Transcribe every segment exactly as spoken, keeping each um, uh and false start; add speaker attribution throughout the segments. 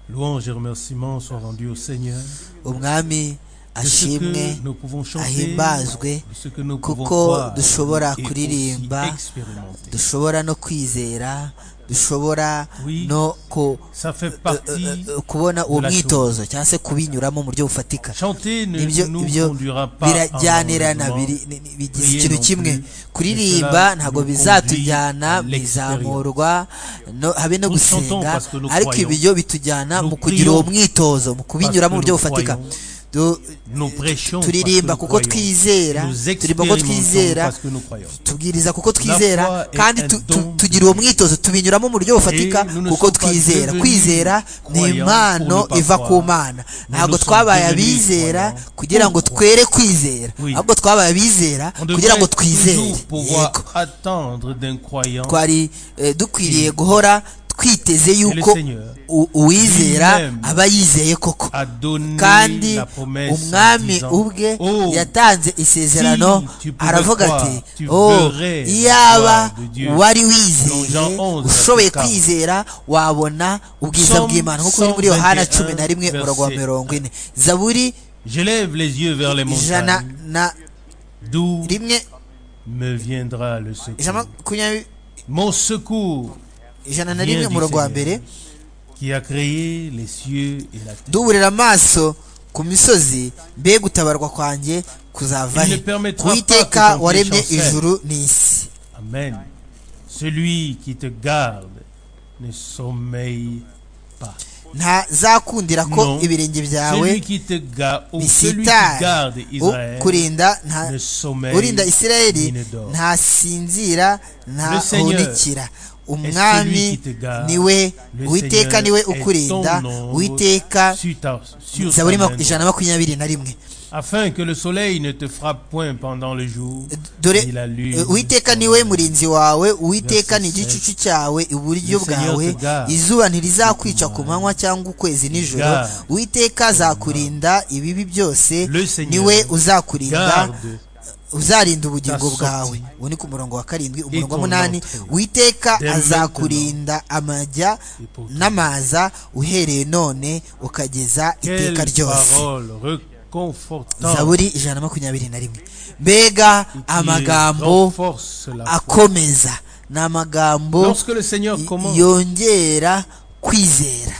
Speaker 1: Louange et remerciements soient rendus au Seigneur.
Speaker 2: umwami ashimwe ahimbazwe kuko dushobora kuririmba, dushobora no kwizera, dushobora no kubona uwo mwitozo cyangwa se kubinyuramo mu buryo bufatika. Ibyo ibyo birajyanirana, bigize ikintu kimwe. Kuririmba ntabwo bizatujyana mu izamurwa habe no gusenga, ariko ibyo bitujyana mu kugira uwo mwitozo, mu kubinyuramo mu buryo bufatika. Turirimba kuko twizera, turirimba kuko twizera, tubwiriza kuko twizera, kandi tugira uwo mwitozo, tubinyuramo mu buryo bufatika kuko twizera. Kwizera ni impano iva ku Mana. Ntabwo twabaye abizera kugira ngo twere kwizera, ahubwo twabaye abizera kugira ngo twizere. Yego, twari dukwiriye guhora twiteze yuko uwizera aba yizeye koko, kandi umwami ubwe yatanze isezerano, aravuga ati oh, iyaba wari wizeye, ushoboye kwizera, wabona ubwiza bw'Imana, nk'uko biri muri Yohana cumi na rimwe umurongo wa mirongo ine. Zaburi ijana na rimwe ijana makumyabiri ijana na rimwe umurongo wa mbere. Duburira amaso ku misozi, mbega gutabarwa kwanjye kuzava he? Uwiteka waremye ijuru n'isi.
Speaker 1: Amen. Celui qui te garde ne sommeille pas.
Speaker 2: Ntazakundira ko ibirenge byawe bisitara. Kurinda urinda Isirayeli ntasinzira ntahunikira. Umwami niwe, Uwiteka niwe ukurinda. Uwiteka, Zaburi ijana na makumyabiri na rimwe.
Speaker 1: Afin que le soleil ne te frappe point pendant le jour,
Speaker 2: ni la lune. Uwiteka niwe murinzi wawe, Uwiteka ni igicucu cyawe iburyo bwawe, izuba ntirizakwica ku manywa cyangwa ukwezi nijoro. Uwiteka azakurinda ibibi byose, niwe uzakurinda, uzarinda ubugingo bwawe. Ubu ni ku murongo wa karindwi. Umurongo wa munani, Uwiteka azakurinda amajya n'amaza uhereye none ukageza iteka ryose. Zaburi ijana na makumyabiri na rimwe. Mbega amagambo akomeza, ni amagambo yongera kwizera.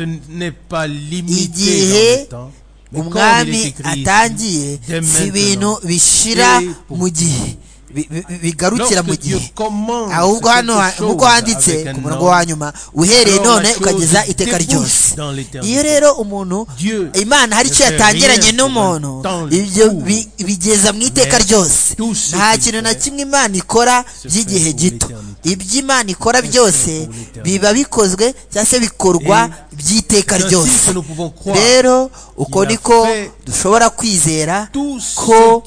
Speaker 2: Igihe umwami atangiye, si ibintu bishira mu gihe, bigarukira mu gihe, ahubwo hano nk'uko handitse ku murongo wa nyuma, uhereye none ukageza iteka ryose. Iyo rero umuntu, Imana hari icyo yatangiranye n'umuntu, ibyo bigeza mu iteka ryose. Nta kintu na kimwe Imana ikora by'igihe gito. Ibyo Imana ikora byose biba bikozwe cyangwa se bikorwa by'iteka ryose. Rero uko niko dushobora kwizera ko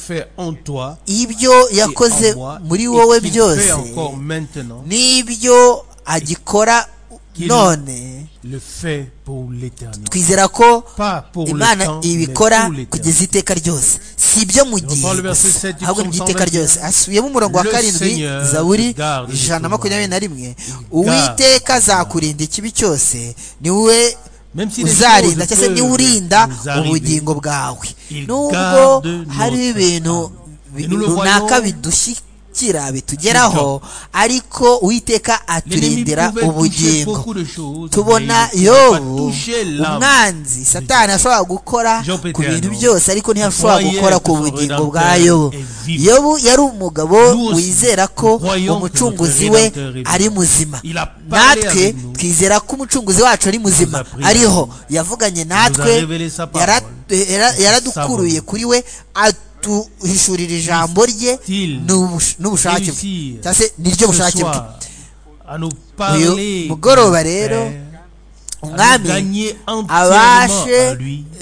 Speaker 2: ibyo yakoze muri wowe byose n'ibyo agikora none, twizera ko Imana ibikora kugeza iteka ryose, si ibyo mu gihe gusa, ahubwo ni iby'iteka ryose. Asubiyemo umurongo wa karindwi, Zaburi ijana na makumyabiri na rimwe. Uwiteka azakurinda ikibi cyose, niwe uzarinda cyangwa se niwe urinda ubugingo bwawe. Nubwo hari ibintu runaka bidushyikira bitugeraho, ariko Uwiteka aturindira ubugingo. Tubona Yobu, umwanzi Satani ashobora gukora ku bintu byose, ariko ntiyashobora gukora ku bugingo bwa Yobu. Yobu yari umugabo wizera ko umucunguzi we ari muzima. Natwe twizera ko umucunguzi wacu ari muzima, ariho, yavuganye natwe, yaradukuruye kuri we, tuhishurira ijambo rye n'ubushake bwe, cyangwa se niryo bushake bwe. Uyu mugoroba rero umwami abashe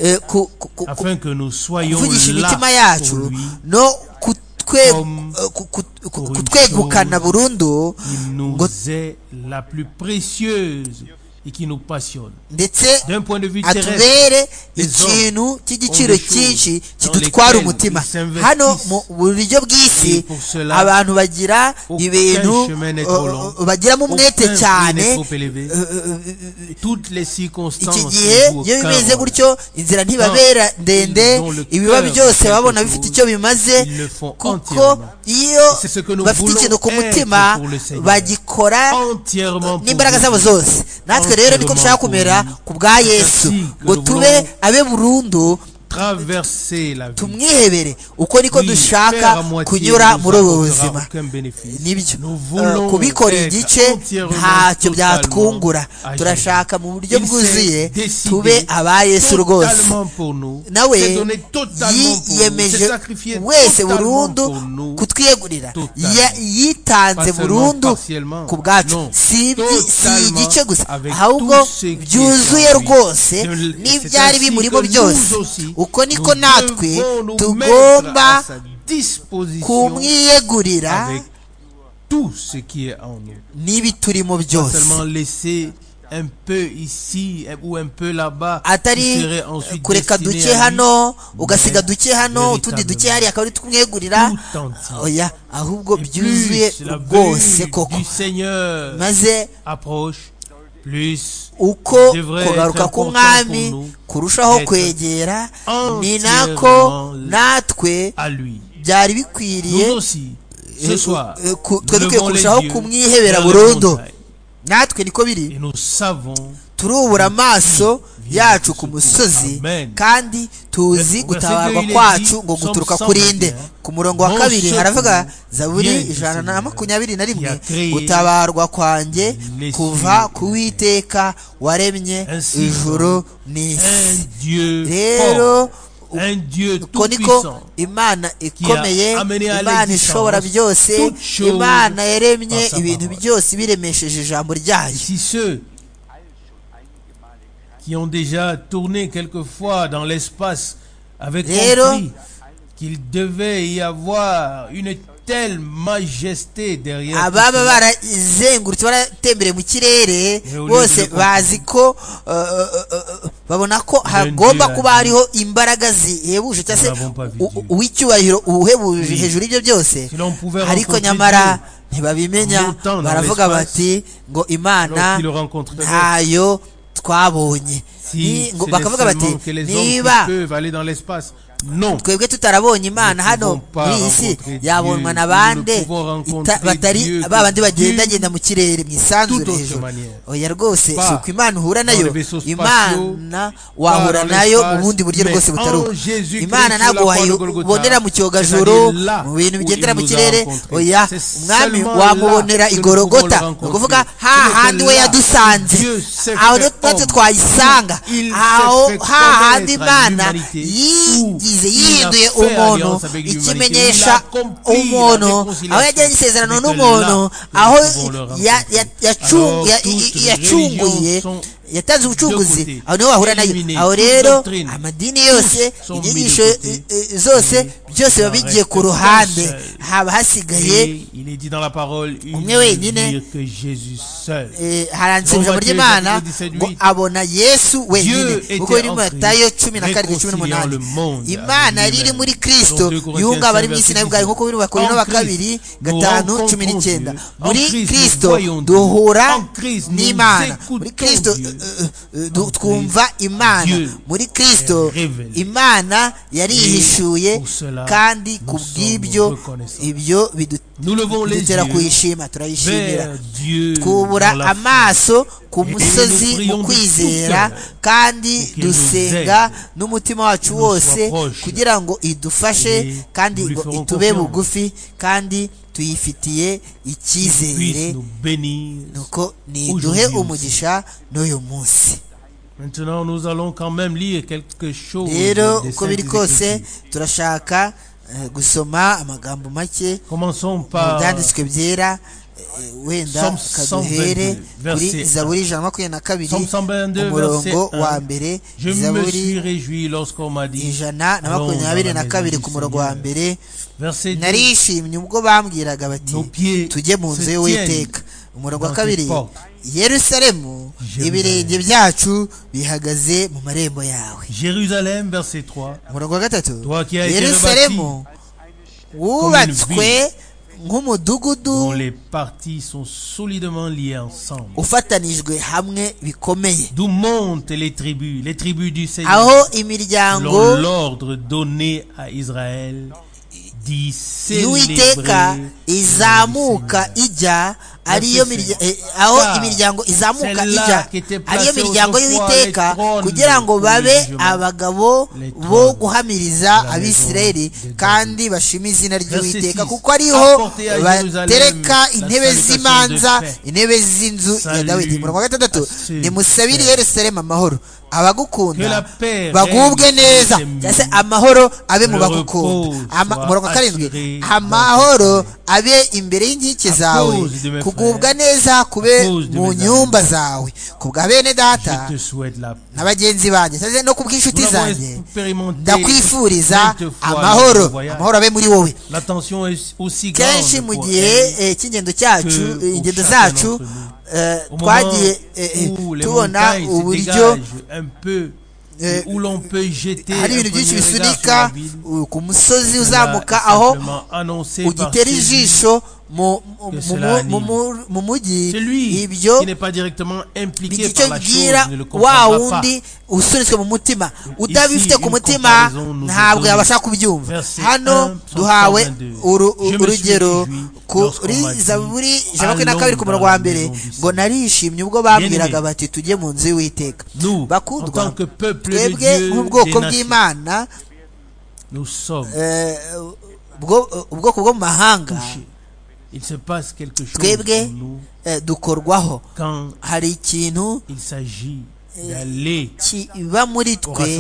Speaker 2: kuvugisha imitima yacu no kutwegukana burundu, ngo
Speaker 1: et qui nous passionne.
Speaker 2: ndetse
Speaker 1: D'un point de vue
Speaker 2: atubere
Speaker 1: terrestre,
Speaker 2: ikintu cy'igiciro cyinshi kidutwara umutima. Hano mu buryo bw'isi abantu bagira ibintu bagiramo umwete cyane. Iki gihe iyo bimeze gutyo inzira ntibabera ndende, ibiba byose babona bifite icyo bimaze, kuko iyo bafite ikintu ku mutima bagikora n'imbaraga zabo zose. Natwe rero niko dushaka kumera ku bwa Yesu, ngo tube abe burundu tumwihebere. Uko niko dushaka kunyura muri ubu buzima. Nibyo kubikora igice ntacyo byatwungura. Turashaka mu buryo bwuzuye tube aba Yesu rwose. Nawe yiyemeje wese burundu kutwiyegurira, yitanze burundu ku bwacu. Si igice gusa, ahubwo byuzuye rwose n'ibyari bimurimo byose. Uko niko natwe tugomba kumwiyegurira n'ibiturimo byose, atari kureka duke hano ugasiga duke hano utundi duke hari akaba ari tumwegurira. Oya, ahubwo byuzuye rwose koko, maze uko kugaruka k'umwami kurushaho kwegera, ni nako natwe byari bikwiriye twe dukwiye kurushaho kumwihebera burundu. Natwe niko biri, turubura amaso yacu ku musozi, kandi tuzi gutabarwa kwacu ngo guturuka kuri nde. Ku murongo wa kabiri haravuga, Zaburi ijana na makumyabiri na rimwe, gutabarwa kwanjye kuva ku Uwiteka waremye ijuru n'isi. Rero uko niko Imana ikomeye, Imana ishobora byose, Imana yaremye ibintu byose biremesheje ijambo ryayo.
Speaker 1: Qui ont déjà tourné quelquefois dans l'espace avaient compris qu'il devait y avoir une telle majesté derrière.
Speaker 2: Ababa barazengurutse baratembere mu kirere bose bazi ko babona ko hagomba kuba hariho imbaraga zihebuje cyase uw'icyubahiro uhebuje hejuru y'ibyo byose, ariko nyamara ntibabimenya. Baravuga bati ngo Imana ntayo twabonye, bakavuga bati niba twebwe tutarabonye Imana hano muri iyi si, yabonwa na bande batari babandi bagendagenda mu kirere mu isanzure hejuru. Oya rwose, si uko Imana uhura nayo. Imana wahura nayo mu bundi buryo rwose butaruka. Imana ntabwo wayibonera mu cyogajuru, mu bintu bigendera mu kirere. Oya, umwami wamubonera i Gologota, ni ukuvuga hahandi we yadusanze, aho natwe twayisanga, aho hahandi Imana yigize yihinduye umuntu, ikimenyesha umuntu, aho yagiranye isezerano n'umuntu, aho yacunguye, yatanze ubucunguzi, aho niho wahura nayo. Aho rero amadini yose, inyigisho zose byose biba bigiye ku ruhande, haba hasigaye umwe wenyine. Haranditse ijambo ry'Imana ngo abona Yesu wenyine, kuko biri mu Matayo cumi na karindwi cumi n'umunani. Imana yari iri muri Kristo yunga abari mu isi nayo ubwayo, nk'uko biri mu Bakorinto ba kabiri gatanu cumi n'icyenda. Muri Kristo duhura n'Imana, muri Kristo twumva Imana, muri Kristo Imana yarihishuye, kandi kubw'ibyo ibyo bidutera kuyishima, turayishimira. Twubura amaso ku musozi mu kwizera, kandi dusenga n'umutima wacu wose kugira ngo idufashe, kandi ngo itube bugufi, kandi tuyifitiye icyizere, nuko niduhe umugisha n'uyu munsi.
Speaker 1: Maintenant nous allons quand même lire quelque chose.
Speaker 2: Rero uko biri kose turashaka gusoma amagambo make mu byanditswe byera. Wenda kaduhere kuri Zaburi ijana na makumyabiri na kabiri umurongo wa mbere. Zaburi ijana na makumyabiri na kabiri ku murongo wa mbere. Narishimye ubwo bambwiraga bati tujye mu nzu y'Uwiteka. Umurongo wa kabiri, Yerusalemu ibirenge byacu bihagaze mu marembo yawe.
Speaker 1: Jérusalem, verset trois.
Speaker 2: Umurongo wa gatatu. Yerusalemu wubatswe nk'umudugudu
Speaker 1: dont les parties sont solidement liées ensemble.
Speaker 2: Ufatanijwe hamwe bikomeye.
Speaker 1: D'où montent les tribus, les tribus du Seigneur.
Speaker 2: Aho imiryango
Speaker 1: selon l'ordre donné à Israël d'y célébrer
Speaker 2: izamuka ijya ariyo aho imiryango izamuka ijya ariyo miryango y'Uwiteka kugira ngo babe abagabo bo guhamiriza Abisirayeli kandi bashima izina ry'Uwiteka kuko ariho batereka intebe z'imanza, intebe z'inzu ya Dawidi. Umurongo wa gatandatu. Nimusabire Yerusalemu amahoro, abagukunda bagubwe neza, cyase amahoro abe mu bagukunda. Umurongo wa karindwi. Amahoro abe imbere y'inkike zawe, kugubwa neza kube mu nyumba zawe, kubwa bene data n'abagenzi banjye cyase no kubw'inshuti zanjye ndakwifuriza amahoro, amahoro abe muri wowe. Kenshi mu gihe cy'ingendo cyacu ingendo zacu twagiye tubona uburyo hari ibintu byinshi bisunika ku musozi uzamuka aho ugitera ijisho mu mujyi. Ibyo nicyo bwira wa wundi usunitswe mu mutima, utabifite ku mutima ntabwo yabasha kubyumva. Hano duhawe urugero kuri Zaburi ijana na makumyabiri na kabiri ku murongo wa mbere ngo narishimye ubwo bambwiraga bati tujye mu nzu y'Uwiteka. Bakundwa, twebwe nk'ubwoko bw'Imana, ubwoko bwo mu mahanga, twebwe dukorwaho. Hari ikintu kiba muri twe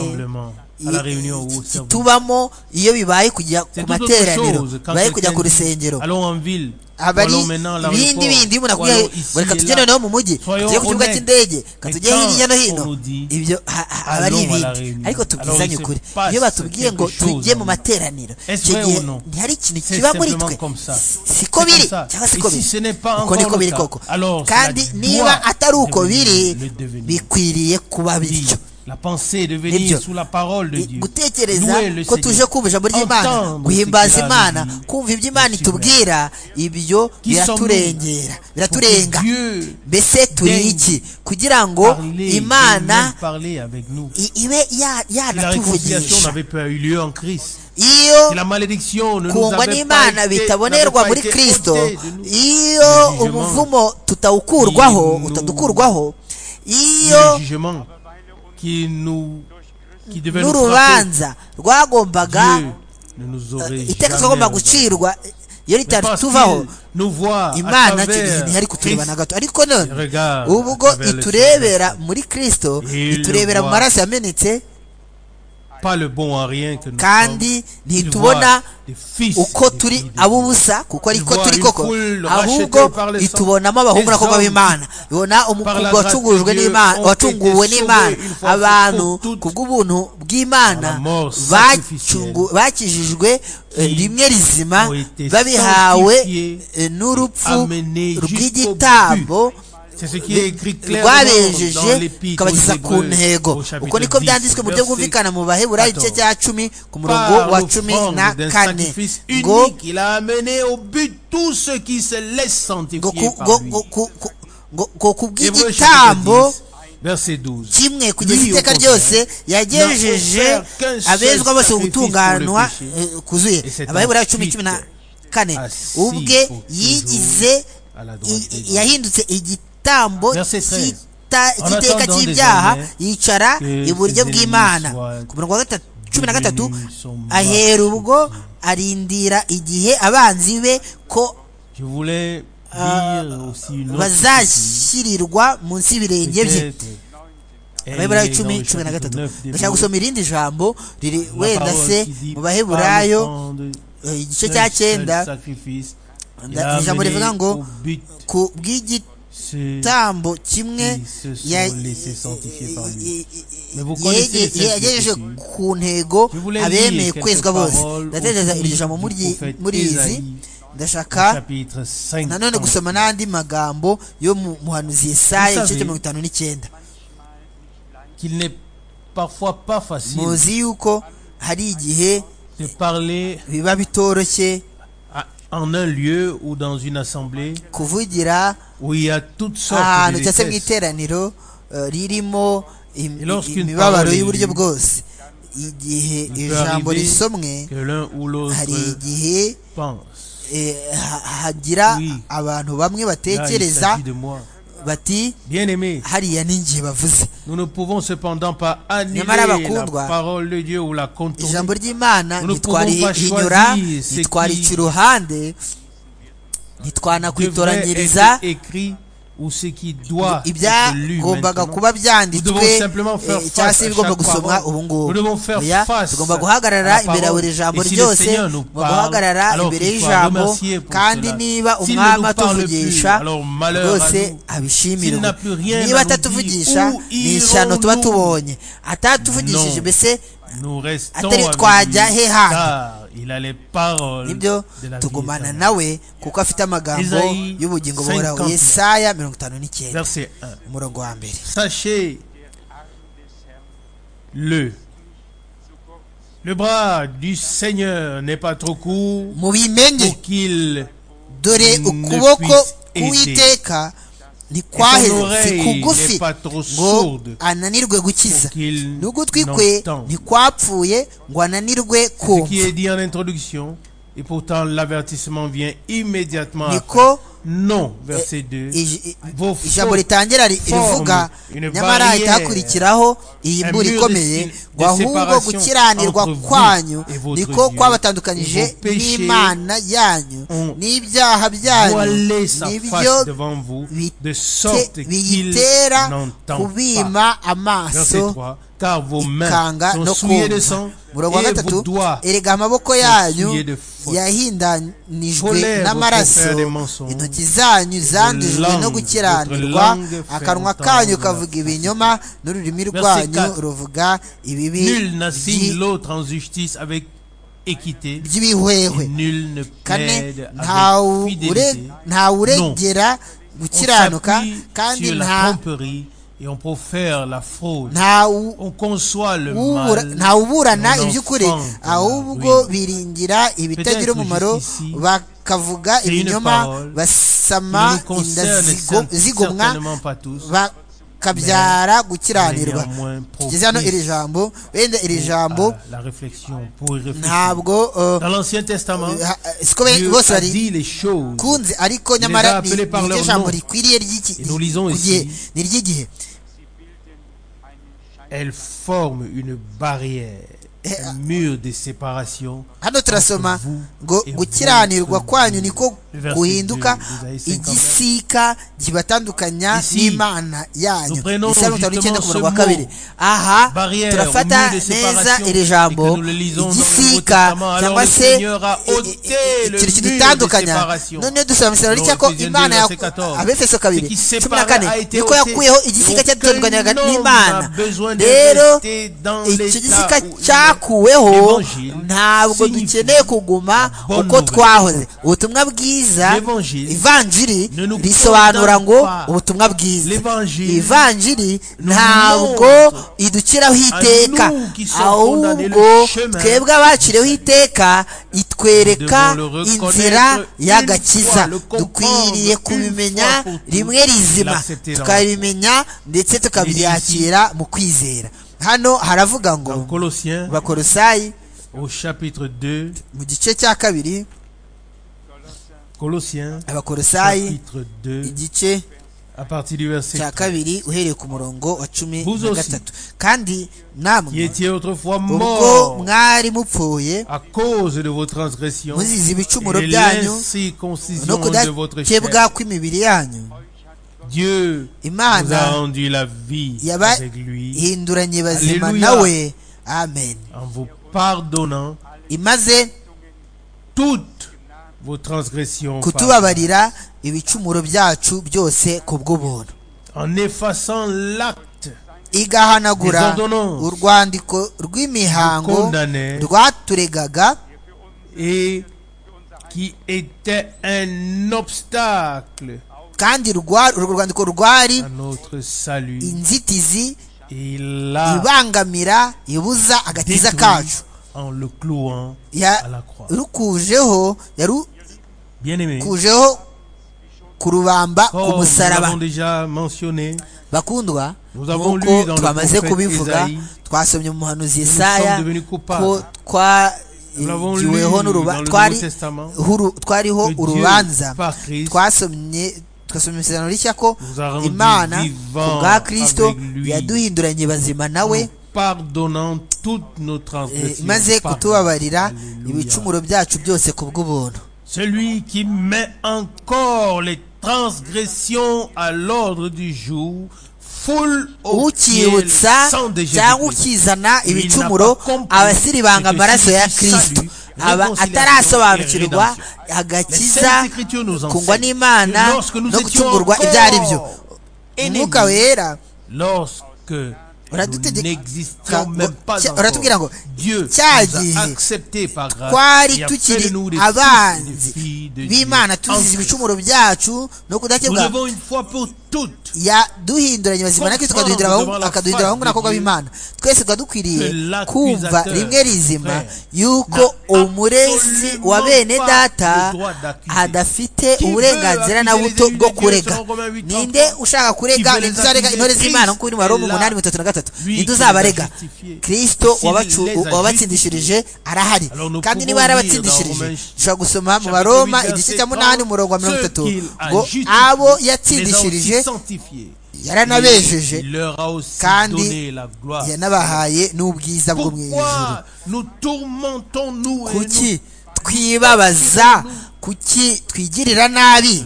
Speaker 2: tubamo iyo bibaye kujya ku materaniro, bibaye kujya ku rusengero. Abari bindi bindi umuntu akwiye reka tujye noneho mu mujyi, tujye ku kibuga cy'indege, tujye hirya no hino. Ibyo abari ibindi, ariko tubwizanye ukuri. Iyo batubwiye ngo tujye mu materaniro, icyo gihe ntihari ikintu kiba muri twe. Siko biri cyangwa siko biri, uko niko biri koko. Kandi niba atari uko biri, bikwiriye kuba bityo.
Speaker 1: La pensée de venir sous la parole de Dieu.
Speaker 2: Gutekereza ko tuje kumva ijambo ry'Imana, guhimbaza Imana, kumva ibyo Imana itubwira, ibyo biraturengera, biraturenga. Mbese turi iki kugira ngo Imana ibe yanatuvugisha? Iyo kungwa n'Imana bitabonerwa muri Kristo, iyo umuvumo tutawukurwaho, utadukurwaho, iyo n'urubanza rwagombaga iteka twagomba gucirwa iyo ritatuvaho, Imana ntihari kutureba na gato. Ariko none ubwo iturebera muri Kristo, iturebera mu maraso yamenetse, kandi ntitubona uko turi ab'ubusa kuko ariko turi koko, ahubwo itubonamo abahungu n'abakobwa b'Imana. Ibona umukobwa wacungujwe n'Imana, wacunguwe n'Imana, abantu kubw'ubuntu bw'Imana bakijijwe rimwe rizima, babihawe n'urupfu rw'igitambo rwabejeje kabageza ku ntego. Uko niko byanditswe mu buryo bwumvikana mu Baheburayo igice cya cumi ku murongo wa cumi na kane ngo ngo kubw'igitambo kimwe kugeza iteka ryose yagejeje abezwa bose gutunganywa kuzuye. Abaheburayo cumi cumi na kane ubwe yigize yahindutse igiti igitambo cy'iteka cy'ibyaha, yicara iburyo bw'Imana. Ku murongo wa cumi na gatatu ahera ubwo arindira igihe abanzi be ko bazashyirirwa munsi y'ibirenge bye. Abaheburayo cumi cumi na gatatu. Ndashaka gusoma irindi jambo riri wenda se mu Baheburayo igice cya cyenda, ijambo rivuga ngo ku bw'igiti tambo kimwe yagejeje ku ntego abemeye kwezwa bose. Ndatekereza iri jambo muri izi ndashaka nanone gusoma n'andi magambo yo mu muhanuzi Yesaya igice cya mirongo itanu n'icyenda. muzi yuko hari igihe biba bitoroshye
Speaker 1: en un lieu ou dans une assemblée
Speaker 2: kuvugira
Speaker 1: où il y a toutes sortes
Speaker 2: de détresse, mu iteraniro ririmo imibabaro y'uburyo bwose. igihe ijambo risomwe hari igihe hagira abantu bamwe batekereza bati hariya ninjye bavuze. nyamara bakundwa, ijambo ry'Imana ntitwarihinyura, ntitwarica iruhande, ntitwanakwitoranyiriza ibyagombaga kuba byanditswe cyangwa se bigomba gusomwa ubu ngubu. tugomba guhagarara imbere ya buri jambo ryose, guhagarara imbere y'ijambo, kandi niba umwami atuvugisha rwose abishimirwe. niba atatuvugisha ni ishyano tuba tubonye. atatuvugishije mbese atari twajya he handi. nibyo tugumana nawe kuko afite amagambo y'ubugingo buhoraho. Yesaya mirongo itanu n'icyenda umurongo wa mbere.
Speaker 1: Sachez le le bras du Seigneur n'est pas trop court pour qu'il
Speaker 2: dore ukuboko k'Uwiteka ntikwaheze kugufi ngo ananirwe gukiza, n'ugutwi kwe ntikwapfuye ngo ananirwe kumva.
Speaker 1: Et pourtant l'avertissement vient immédiatement après. Non, verset deux.
Speaker 2: ijambo ritangira rivuga nyamara hahita hakurikiraho iyi mbura ikomeye ngo ahubwo gukiranirwa kwanyu niko kwabatandukanyije n'Imana yanyu, n'ibyaha byanyu nibyo biyitera kubima amaso ikanga no kumva. murongo wa gatatu, erega amaboko yanyu yahindanijwe n'amaraso, intoki zanyu zandujwe no gukiranirwa, akanwa kanyu kavuga ibinyoma, n'ururimi rwanyu ruvuga ibibi by'ibihwehwe. kane, ntawuregera gukiranuka kandi nta
Speaker 1: Et on profère la fraude. On conçoit le mal.
Speaker 2: ntawuburana iby'ukuri, ahubwo biringira ibitagira umumaro, bakavuga ibinyoma, basama inda zigomwa, bakabyara gukiranirwa. tugeze hano iri jambo, wenda iri jambo ntabwo siko bose barikunze, ariko nyamara ni iryo jambo rikwiriye ni iry'igihe.
Speaker 1: Elle forme une barrière, un mur de séparation.
Speaker 2: hano turasoma ngo gukiranirwa kwanyu niko guhinduka igisika kibatandukanya n'Imana yanyu. Isaya mirongo itanu n'icyenda ku murongo wa kabiri. aha turafata neza iri jambo igisika cyangwa se ikintu kidutandukanya. none dusoma misaruro cyako Imana Abefeso kabiri cumi na kane niko yakuyeho igisika cyadutandukanyaga n'Imana. rero icyo gisika cyakuweho ntabwo dukeneye kuguma uko twahoze. ubutumwa bwiza, ivanjiri risobanura ngo ubutumwa bwiza. ivanjiri ntabwo idukiraho iteka, ahubwo twebwe abaciriweho iteka itwereka inzira y'agakiza. dukwiriye kubimenya rimwe rizima, tukabimenya ndetse tukabyakira mu kwizera. hano haravuga ngo Bakolosayi
Speaker 1: au chapitre deux,
Speaker 2: mu gice cya kabiri,
Speaker 1: Colossiens
Speaker 2: Abakolosayi
Speaker 1: chapitre deux,
Speaker 2: igice
Speaker 1: à partir du verset
Speaker 2: cya kabiri uhereye ku murongo wa cumi na gatatu. kandi namwe ubwo mwari mupfuye
Speaker 1: à cause de vos transgressions
Speaker 2: muzize ibicumuro byanyu no kudakebwa kw'imibiri yanyu,
Speaker 1: Dieu
Speaker 2: Imana
Speaker 1: vous a rendu la vie avec lui,
Speaker 2: yabahinduranye bazima nawe. amen.
Speaker 1: en vous pardonnant
Speaker 2: imaze
Speaker 1: toutes vos transgressions,
Speaker 2: kutubabarira ibicumuro byacu byose ku bw'ubuntu,
Speaker 1: en effaçant l'acte
Speaker 2: igahanagura urwandiko rw'imihango rwaturegaga,
Speaker 1: et qui était un obstacle
Speaker 2: kandi urwo rwandiko rwari
Speaker 1: à notre salut,
Speaker 2: inzitizi
Speaker 1: il l'a
Speaker 2: ibangamira ibuza agakiza kacu
Speaker 1: en le clouant à la croix.
Speaker 2: yarukujeho
Speaker 1: Bien-aimé,
Speaker 2: yarukujeho kurubamba ku
Speaker 1: comme nous
Speaker 2: musaraba.
Speaker 1: l'avons déjà mentionné,
Speaker 2: bakundwa
Speaker 1: nous avons lu
Speaker 2: nk'uko
Speaker 1: dans le
Speaker 2: twamaze
Speaker 1: prophète
Speaker 2: kubivuga
Speaker 1: Isaïe,
Speaker 2: twasomye mu muhanuzi
Speaker 1: nous
Speaker 2: Yesaya
Speaker 1: sommes devenus coupables.
Speaker 2: ko
Speaker 1: Nous l'avons lu
Speaker 2: twariho
Speaker 1: dans le Nouveau Testament,
Speaker 2: twariho
Speaker 1: que Dieu,
Speaker 2: urubanza
Speaker 1: par Christ,
Speaker 2: twasomye twasomye isezerano rishya ko
Speaker 1: nous a rendus
Speaker 2: imana
Speaker 1: vivants
Speaker 2: ku bwa kristo
Speaker 1: avec lui,
Speaker 2: yaduhinduranye bazima nawe
Speaker 1: pardonnant toutes nos
Speaker 2: eh,
Speaker 1: transgressions.
Speaker 2: maze
Speaker 1: Pardon.
Speaker 2: kutubabarira
Speaker 1: Alléluia.
Speaker 2: ibicumuro byacu byose ku bw'ubuntu.
Speaker 1: Celui qui met encore les transgressions à l'ordre du jour, foule au ciel
Speaker 2: ukibutsa
Speaker 1: sans de
Speaker 2: cyangwa
Speaker 1: Jésus-Christ.
Speaker 2: ukizana
Speaker 1: Il
Speaker 2: ibicumuro
Speaker 1: n'a pas compris
Speaker 2: abasiribanga
Speaker 1: ce que
Speaker 2: amaraso ya
Speaker 1: signifie
Speaker 2: kristo
Speaker 1: salut,
Speaker 2: aba
Speaker 1: réconciliation
Speaker 2: atarasobanukirwa
Speaker 1: et rédemption.
Speaker 2: agakiza
Speaker 1: Les Saintes Écritures nous
Speaker 2: kungwa
Speaker 1: enseignent
Speaker 2: n'imana
Speaker 1: que lorsque nous
Speaker 2: no
Speaker 1: étions
Speaker 2: gucungurwa
Speaker 1: encore
Speaker 2: ibyo ari byo.
Speaker 1: ennemis,
Speaker 2: umwuka wera
Speaker 1: lorsque nous
Speaker 2: uradutegeka
Speaker 1: n'existions même pas
Speaker 2: cya-
Speaker 1: encore,
Speaker 2: uratubwira ngo
Speaker 1: Dieu
Speaker 2: cya
Speaker 1: nous a
Speaker 2: gihe
Speaker 1: acceptés par grâce
Speaker 2: twari
Speaker 1: et a fait
Speaker 2: tukiri
Speaker 1: de nous des fils et des
Speaker 2: abanzi
Speaker 1: filles de Dieu.
Speaker 2: b'imana
Speaker 1: En
Speaker 2: tuzize
Speaker 1: Christ.
Speaker 2: ibicumuro byacu no
Speaker 1: Nous
Speaker 2: kudakebwa
Speaker 1: devons une fois pour toutes
Speaker 2: yaduhinduranye bazima na kristo akaduhindura abahungu- akaduhindura abahungu n'abakobwa b'imana twese tuba dukwiriye kumva rimwe rizima yuko umurezi wa bene data adafite uburenganzira na buto bwo kurega. Ninde ushaka kurega ninde uzarega intore z'imana nk'uko biri mu Baroma umunani mirongo itatu na gatatu? Ninde uzabarega? kristo wabacu- wabatsindishirije arahari, kandi niba yarabatsindishirije dushobora gusoma mu Baroma igice cya munani umurongo wa mirongo itatu ngo abo yatsindishirije yaranabejeje kandi yanabahaye n'ubwiza bwo mu ijuru. kuki twibabaza, kuki twigirira nabi,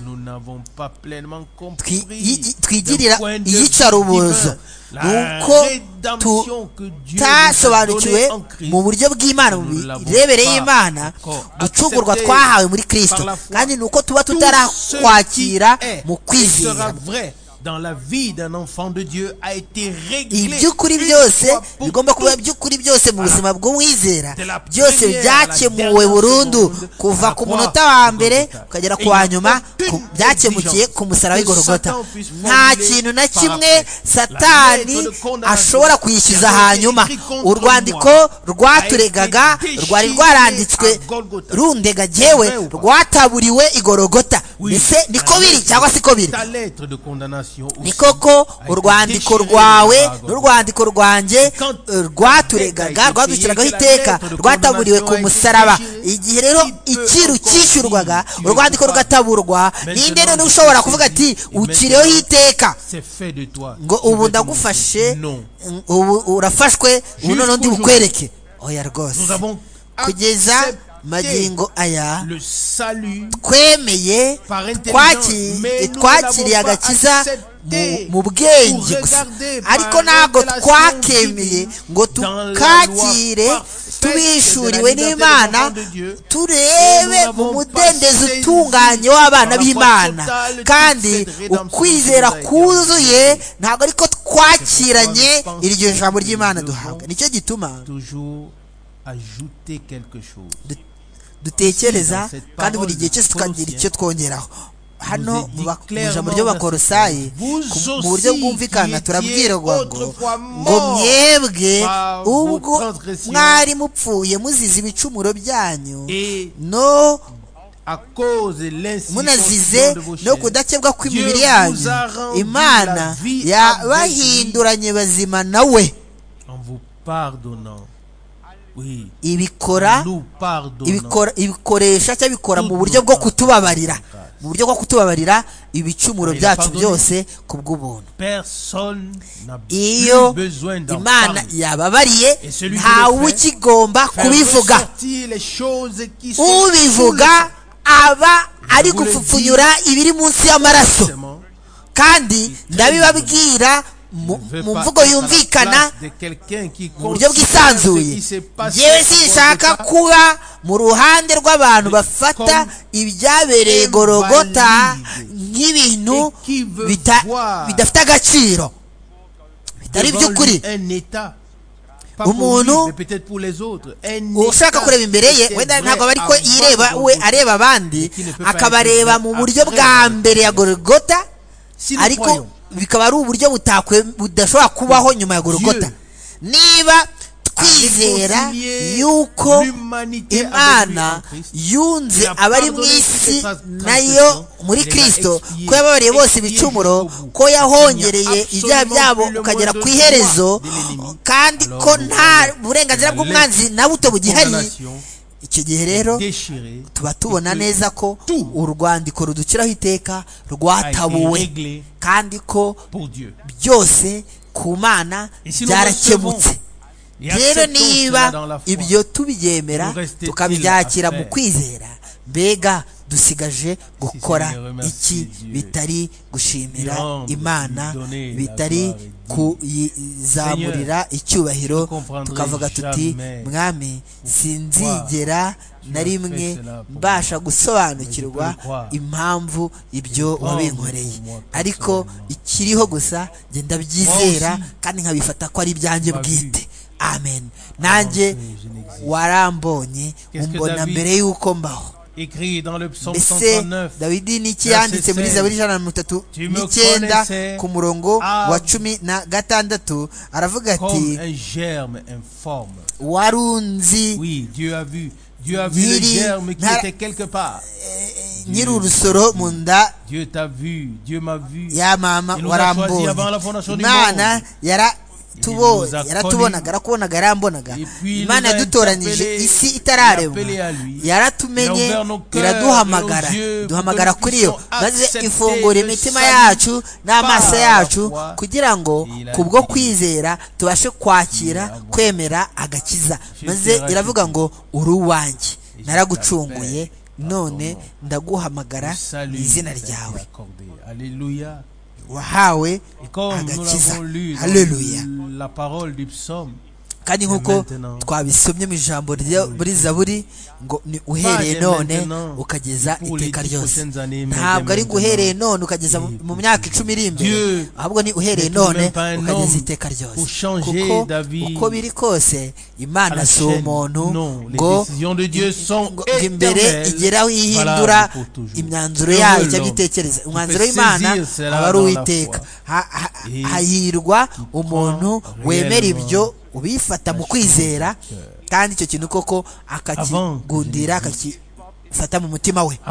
Speaker 2: Twi- yigi- twigirira iyicarubozo? nuko tutasobanukiwe mu buryo bw'imana, mu mirebere y'imana, gucungurwa twahawe muri kristo, kandi nuko tuba tutarakwakira mu kwizera.
Speaker 1: Dans la vie d'un enfant de Dieu a été réglé.
Speaker 2: iby'ukuri byose bigomba kuba iby'ukuri byose mu buzima bw'umwizera, byose byakemuwe burundu kuva ku munota wa mbere ukagera ku wa nyuma, ku- byakemukiye ku musaraba w'igorogota. nta kintu na kimwe satani ashobora kwishyuza hanyuma. urwandiko rwaturegaga rwari rwaranditswe rundega jyewe, rwataburiwe igorogota. ese niko biri cyangwa siko biri?
Speaker 1: Ta lettre de condamnation
Speaker 2: ni koko urwandiko rwawe n'urwandiko rwanjye eh, rwaturegaga rwadushyiragaho iteka rwataburiwe ku musaraba. igihe rero ikiru cyishyurwaga urwandiko rugataburwa, ninde none ushobora kuvuga ati ukiriho iteka ngo ubu ndagufashe, ubu urafashwe, ubu none undi bukwereke? oya rwose. kugeza magingo aya twemeye twakiriye agakiza mu bwenge gusa, ariko ntabwo twakemeye ngo tukakire tubishuriwe n'imana, turebe mu mudendezo utunganye w'abana b'imana. kandi ukwizera kuzuye ntabwo ariko twakiranye iryo jambo ry'imana duhabwa. nicyo gituma dutekereza kandi buri gihe cyose tukagira icyo twongeraho. hano mu ijambo ry'Abakolosayi mu buryo bwumvikana turabwirwa ngo ngo mwebwe ubwo mwari mupfuye muzize ibicumuro byanyu no munazize no kudakebwa kw'imibiri yanyu, imana yabahinduranye bazima nawe ibikora ibikoresha cyangwa bikora mu buryo bwo kutubabarira, mu buryo bwo kutubabarira ibicumuro byacu byose ku bw'ubuntu. iyo imana yababariye ntawe ukigomba kubivuga. ubivuga aba ari gupfupfunyura ibiri munsi y'amaraso, kandi ndabibabwira mu mvugo yumvikana mu buryo bwisanzuye. yewe sinshaka kuba mu ruhande rw'abantu bafata ibyabereye Gologota nk'ibintu bidafite agaciro, bitari by'ukuri. umuntu ushaka kureba imbere ye wenda ntabwo aba ariko yireba we areba abandi akabareba mu buryo bwa mbere ya Golgota ariko bikaba ari uburyo butakwe budashobora kubaho nyuma ya Golgota. Niba twizera yuko Imana yunze abari mu isi nayo muri Kristo, ko yababariye bose ibicumuro, ko yahongereye ibyaha byabo ukagera ku iherezo, kandi ko nta burenganzira bw'umwanzi na buto bugihari, icyo gihe rero tuba tubona neza ko urwandiko ruduciraho iteka rwatabuwe kandi ko byose ku Mana byarakemutse. Rero niba ibyo tubyemera tukabyakira mu kwizera, mbega dusigaje gukora iki bitari gushimira Imana, bitari kuyizamurira icyubahiro tukavuga tuti Mwami sinzigera na rimwe mbasha gusobanukirwa impamvu ibyo wabinkoreye, ariko ikiriho gusa ngenda byizera kandi nkabifata ko ari ibyanjye bwite. Amen. Nanjye warambonye umbona mbere y'uko mbaho. Mbese Dawidi niki yanditse muri Zaburi ijana na mirongo itatu n'icyenda ku murongo wa cumi na gatandatu aravuga ati warunzi nyiri urusoro mu nda ya mama warambonye. Imana yara tubo yaratubonaga arakubonaga yarambonaga. Imana yadutoranyije isi itararemwa, yaratumenye iraduhamagara, duhamagara kuri yo, maze ifungura imitima yacu n'amaso yacu kugira ngo kubwo kwizera tubashe kwakira kwemera agakiza. Maze iravuga ngo uri uwanjye, naragucunguye, none ndaguhamagara mu izina ryawe, wahawe agakiza. Haleluya. Kandi nkuko twabisomye mu ijambo muri Zaburi ngo ni uhereye none ukageza iteka ryose. Ntabwo ari guhereye none ukageza mu myaka icumi iri imbere, ahubwo ni uhereye none ukageza iteka ryose. Kuko uko biri kose Imana si umuntu ngo imbere igeraho ihindura imyanzuro yayo cyangwa itekereza. Umwanzuro w'Imana aba ari uw'iteka. Hahirwa umuntu wemera ibyo ubifata mu kwizera, kandi icyo kintu koko akakigundira akakifata mu mutima we.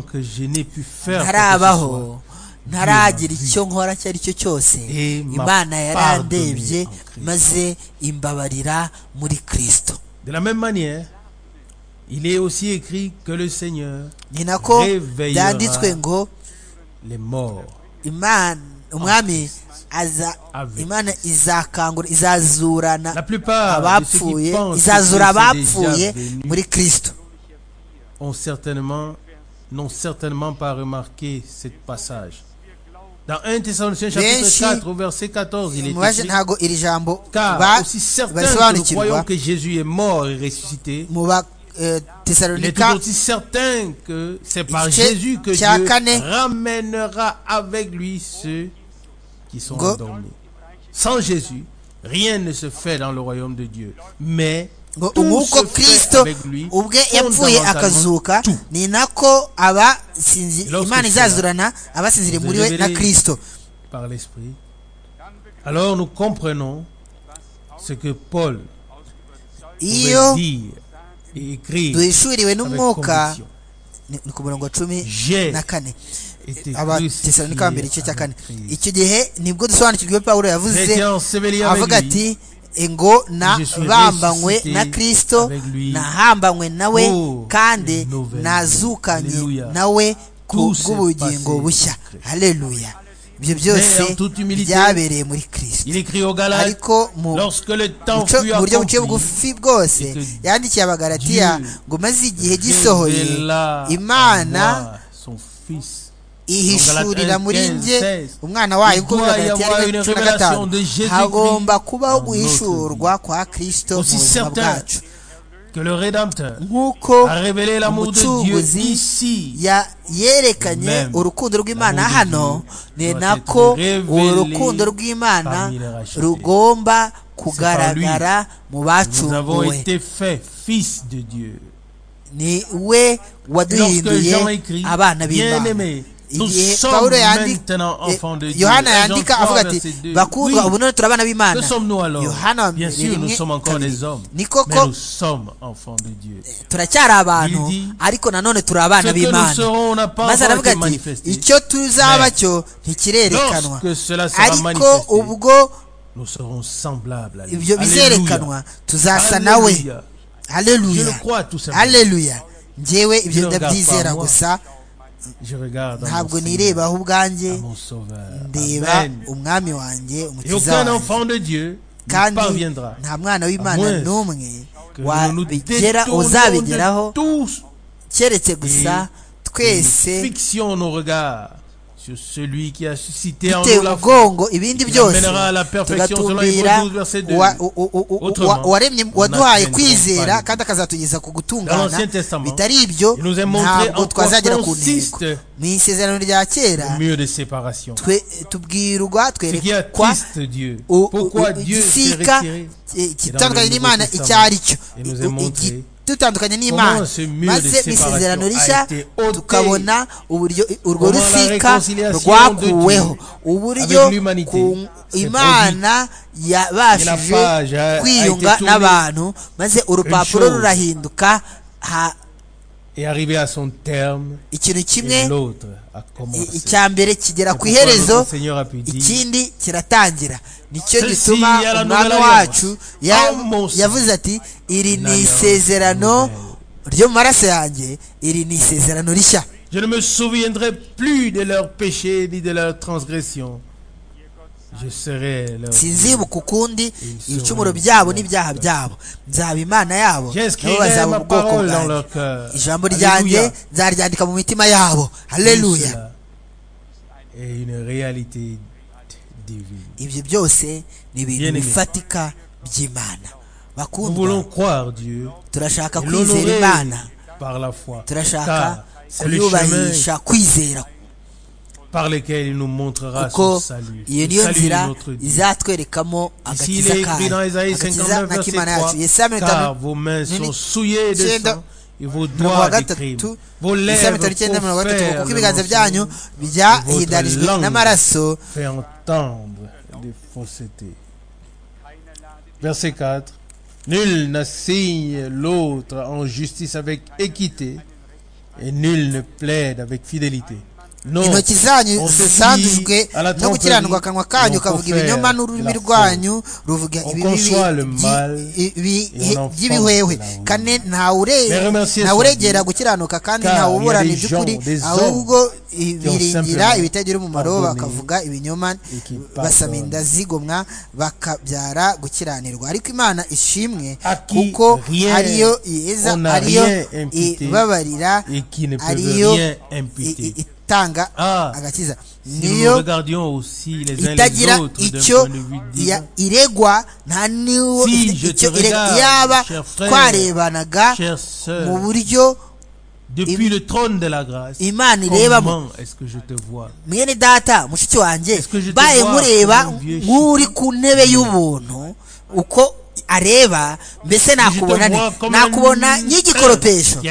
Speaker 2: Ntarabaho, ntaragira icyo nkora icyo ari cyo cyose, Imana yarandebye maze imbabarira muri Kristo.
Speaker 1: De la même manière, il est aussi écrit que le Seigneur réveillera les morts.
Speaker 2: Imana umwami aza Imana izakangura izazurana abapfuye, izazura abapfuye muri Kristo.
Speaker 1: On certainement n'ont certainement pas remarqué ce passage. Dans un Thessaloniciens chapitre quatre verset quatorze, il est écrit: car aussi certain que nous croyons que Jésus est mort et ressuscité, il est tout aussi certain que c'est par Jésus que Dieu ramènera avec lui ceux qui sont endormis. Sans Jésus, rien ne se fait dans le royaume de Dieu, mais tout se fait avec lui.
Speaker 2: Akazuka ni nako aba sinzi Imana izazurana abasinzire muri we na Kristo
Speaker 1: par l'esprit. Alors nous comprenons ce que Paul
Speaker 2: iyo
Speaker 1: et écrit
Speaker 2: duhishuriwe n'umwuka ni ku murongo wa cumi na kane Abatesalonika wa mbere igice cya kane. Icyo gihe nibwo dusobanukirwa Pawulo yavuze avuga ati ngo nabambanywe na Kristo, nahambanywe nawe, kandi nazukanye nawe ku bw'ubugingo bushya. Haleluya. Ibyo byose byabereye muri Kristo. Ariko mu buryo buciye bugufi bwose yandikiye Abagalatiya ngo maze igihe gisohoye Imana ihishurira muri nge umwana wayo, kuko Abagalatiya cumi na gatanu hagomba kubaho guhishurwa kwa Kristo mu buzima bwacu. Nk'uko umucunguzi yerekanye urukundo rw'Imana hano, ni nako urukundo rw'Imana rugomba kugaragara mu bacunguwe. Ni we waduhinduye abana b'Imana. Igihe Pawulo yandika, Yohana yandika avuga ati bakundwa ubu none turabana b'Imana. Yohana ni koko turacyari abantu ariko nanone turi abana b'Imana. Maze aravuga ati icyo tuzaba cyo ntikirerekanwa ariko ubwo ibyo bizerekanwa tuzasa nawe. Haleluya, haleluya. Njyewe ibyo ndabyizera gusa, ntabwo nirebaho ubwanjye, ndeba umwami wanjye, umukiza wanjye. Kandi nta mwana w'Imana n'umwe wabigera uzabigeraho keretse gusa twese duteye umugongo ibindi byose tugatumbira waremye waduhaye kwizera kandi akazatugeza ku gutungana. Bitari ibyo ntabwo twazagera ku ntego. Mu isezerano rya kera tubwirwa twerekwa igisika kitandukanye n'Imana icyo ari cyo, dutandukanye n'Imana. Maze mu isezerano rishya tukabona uburyo urwo rusika rwakuweho, uburyo Imana yabashije kwiyunga n'abantu, maze urupapuro rurahinduka ikintu kimwe, icya mbere kigera ku iherezo, ikindi kiratangira. Nicyo gituma umwami wacu yavuze ati iri ni isezerano ryo mu maraso yanjye, iri ni isezerano rishya.
Speaker 1: Je ne me souviendrai plus de leurs péchés ni de leurs transgressions. Je serai leur
Speaker 2: sinzibuka ukundi ibicumuro byabo n'ibyaha byabo. Nzaba Imana yabo nabo bazaba ubwoko bwanjye. Ijambo ryanjye nzaryandika mu mitima yabo. Haleluya. Ibyo byose ni ibintu bifatika by'Imana. Bakundwa, turashaka kwizera Imana, turashaka kuyubahisha kwizera kuko iyo niyo nzira izatwerekamo agakiza kayo, agakiza na k'Imana yacu. Yesaya mirongo itanu kuko ibiganza byanyu byahindarijwe n'amaraso.
Speaker 1: Verset quatre. Nul n'assigne l'autre en justice avec équité et nul ne plaide avec fidélité.
Speaker 2: Intoki zanyu zisandujwe no gukiranirwa, akanwa kanyu kavuga ibinyoma, n'ururimi rwanyu ruvuga by'ibihwehwe. Kane ntawuregera gukiranuka kandi ntawuburana iby'ukuri, ahubwo biringira ibitagira umumaro, bakavuga ibinyoma, basama inda zigomwa, bakabyara gukiranirwa. Ariko Imana ishimwe kuko ariyo yeza, ariyo ibabarira, ariyo tanga agakiza, niyo itagira icyo iregwa, nta niwo icyo iregwa. Yaba twarebanaga mu buryo Imana irebamo, mwene data mushiki wanjye, baye mureba nk'uri ku ntebe y'ubuntu uko areba, mbese nakubona nakubona nk'igikoropesho,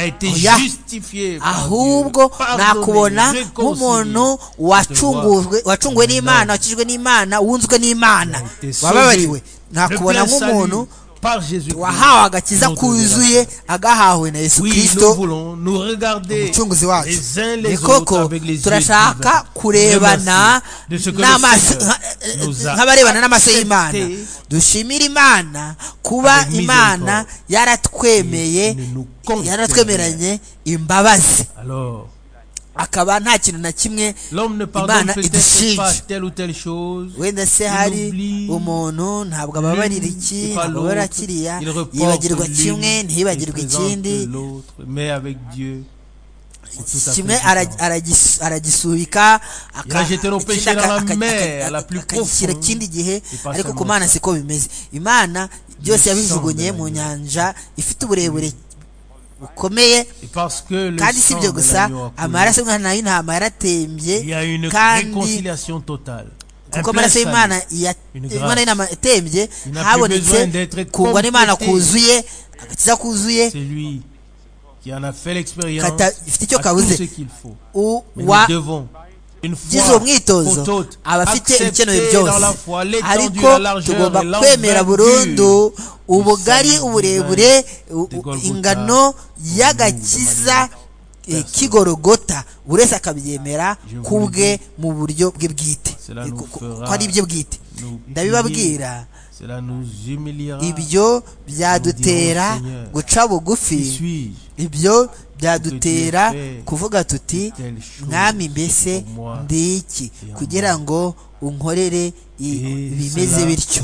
Speaker 2: ahubwo nakubona nk'umuntu wacungujwe wacunguwe n'Imana, wakijwe n'Imana, wunzwe n'Imana, wababariwe. Nakubona nk'umuntu wahawe agakiza kuzuye, agahawe na Yesu Kristo umucunguzi wacu. Ni koko turashaka kurebana n'amaso nk'abarebana n'amaso y'Imana. Dushimira Imana kuba Imana yaratwemeye, yaratwemeranye imbabazi, akaba nta kintu na kimwe Imana idushinja. Wenda se hari umuntu ntabwo ababarira iki, ntabwo ababarira kiriya, yibagirwa kimwe ntibagirwe ikindi, kimwe aragisubika akagishyira ikindi gihe. Ariko ku Mana siko bimeze. Imana byose yabijugunye mu nyanja ifite uburebure bukomeye, kandi si ibyo gusa, amaraso y'umwana w'intama yaratembye, kandi kuko amaraso y'Imana Imana y'intama itembye habonetse kungwa n'Imana kuzuye agakiza kuzuye ifite icyo kabuze uwagize uwo mwitozo aba afite ibikenewe byose ariko tugomba kwemera burundu ubugari uburebure ingano y'agakiza k'igorogota buri wese akabyemera kubwe mu buryo bwe bwite ko ari ibyo bwite ndabibabwira ibyo byadutera guca bugufi ibyo byadutera kuvuga tuti mwami mbese ndiki kugira ngo unkorere bimeze bityo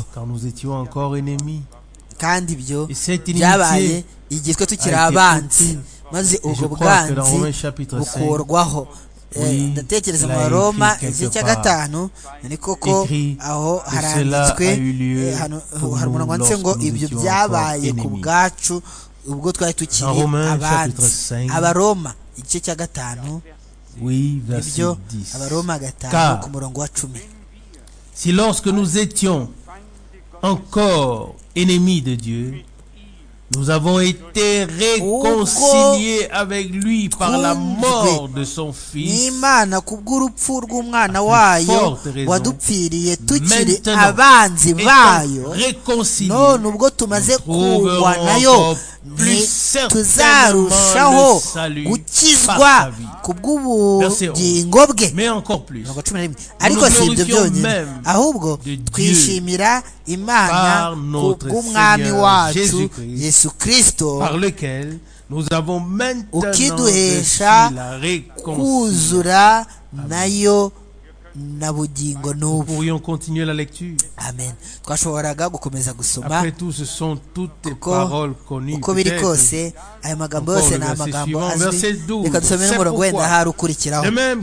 Speaker 2: kandi ibyo byabaye igihe twe tukiri abanzi maze ubwo bwanzi bukurwaho ndatekereza mu Roma igice cya gatanu ni koko aho haranditswe hari umurongo wanditse ngo ibyo byabaye ku bwacu ubwo twari tukiri abanzi Abaroma igice cya gatanu ibyo Abaroma gatanu ku murongo wa cumi
Speaker 1: si lorsque nous étions encore ennemis de Dieu nous avons été réconciliés avec lui par la mort de son fils.
Speaker 2: Imana kubw'urupfu rw'umwana wayo wadupfiriye tukiri abanzi bayo none ubwo tumaze kuwa nayo tuzarushaho gukizwa kubw'ubugingo bwe. Ariko si ibyo byonyine ahubwo twishimira Imana kubw'umwami wacu Yesu Kristo
Speaker 1: par lequel nous avons maintenant
Speaker 2: ukiduhesha kuzura nayo na bugingo n'ubu.
Speaker 1: Pourrions continuer la lecture.
Speaker 2: Amen. Twashoboraga gukomeza gusoma.
Speaker 1: Après tout, ce sont toutes les paroles connues.
Speaker 2: Uko biri kose aya magambo yose na magambo azwi. Reka dusome n'umurongo wenda hari ukurikiraho.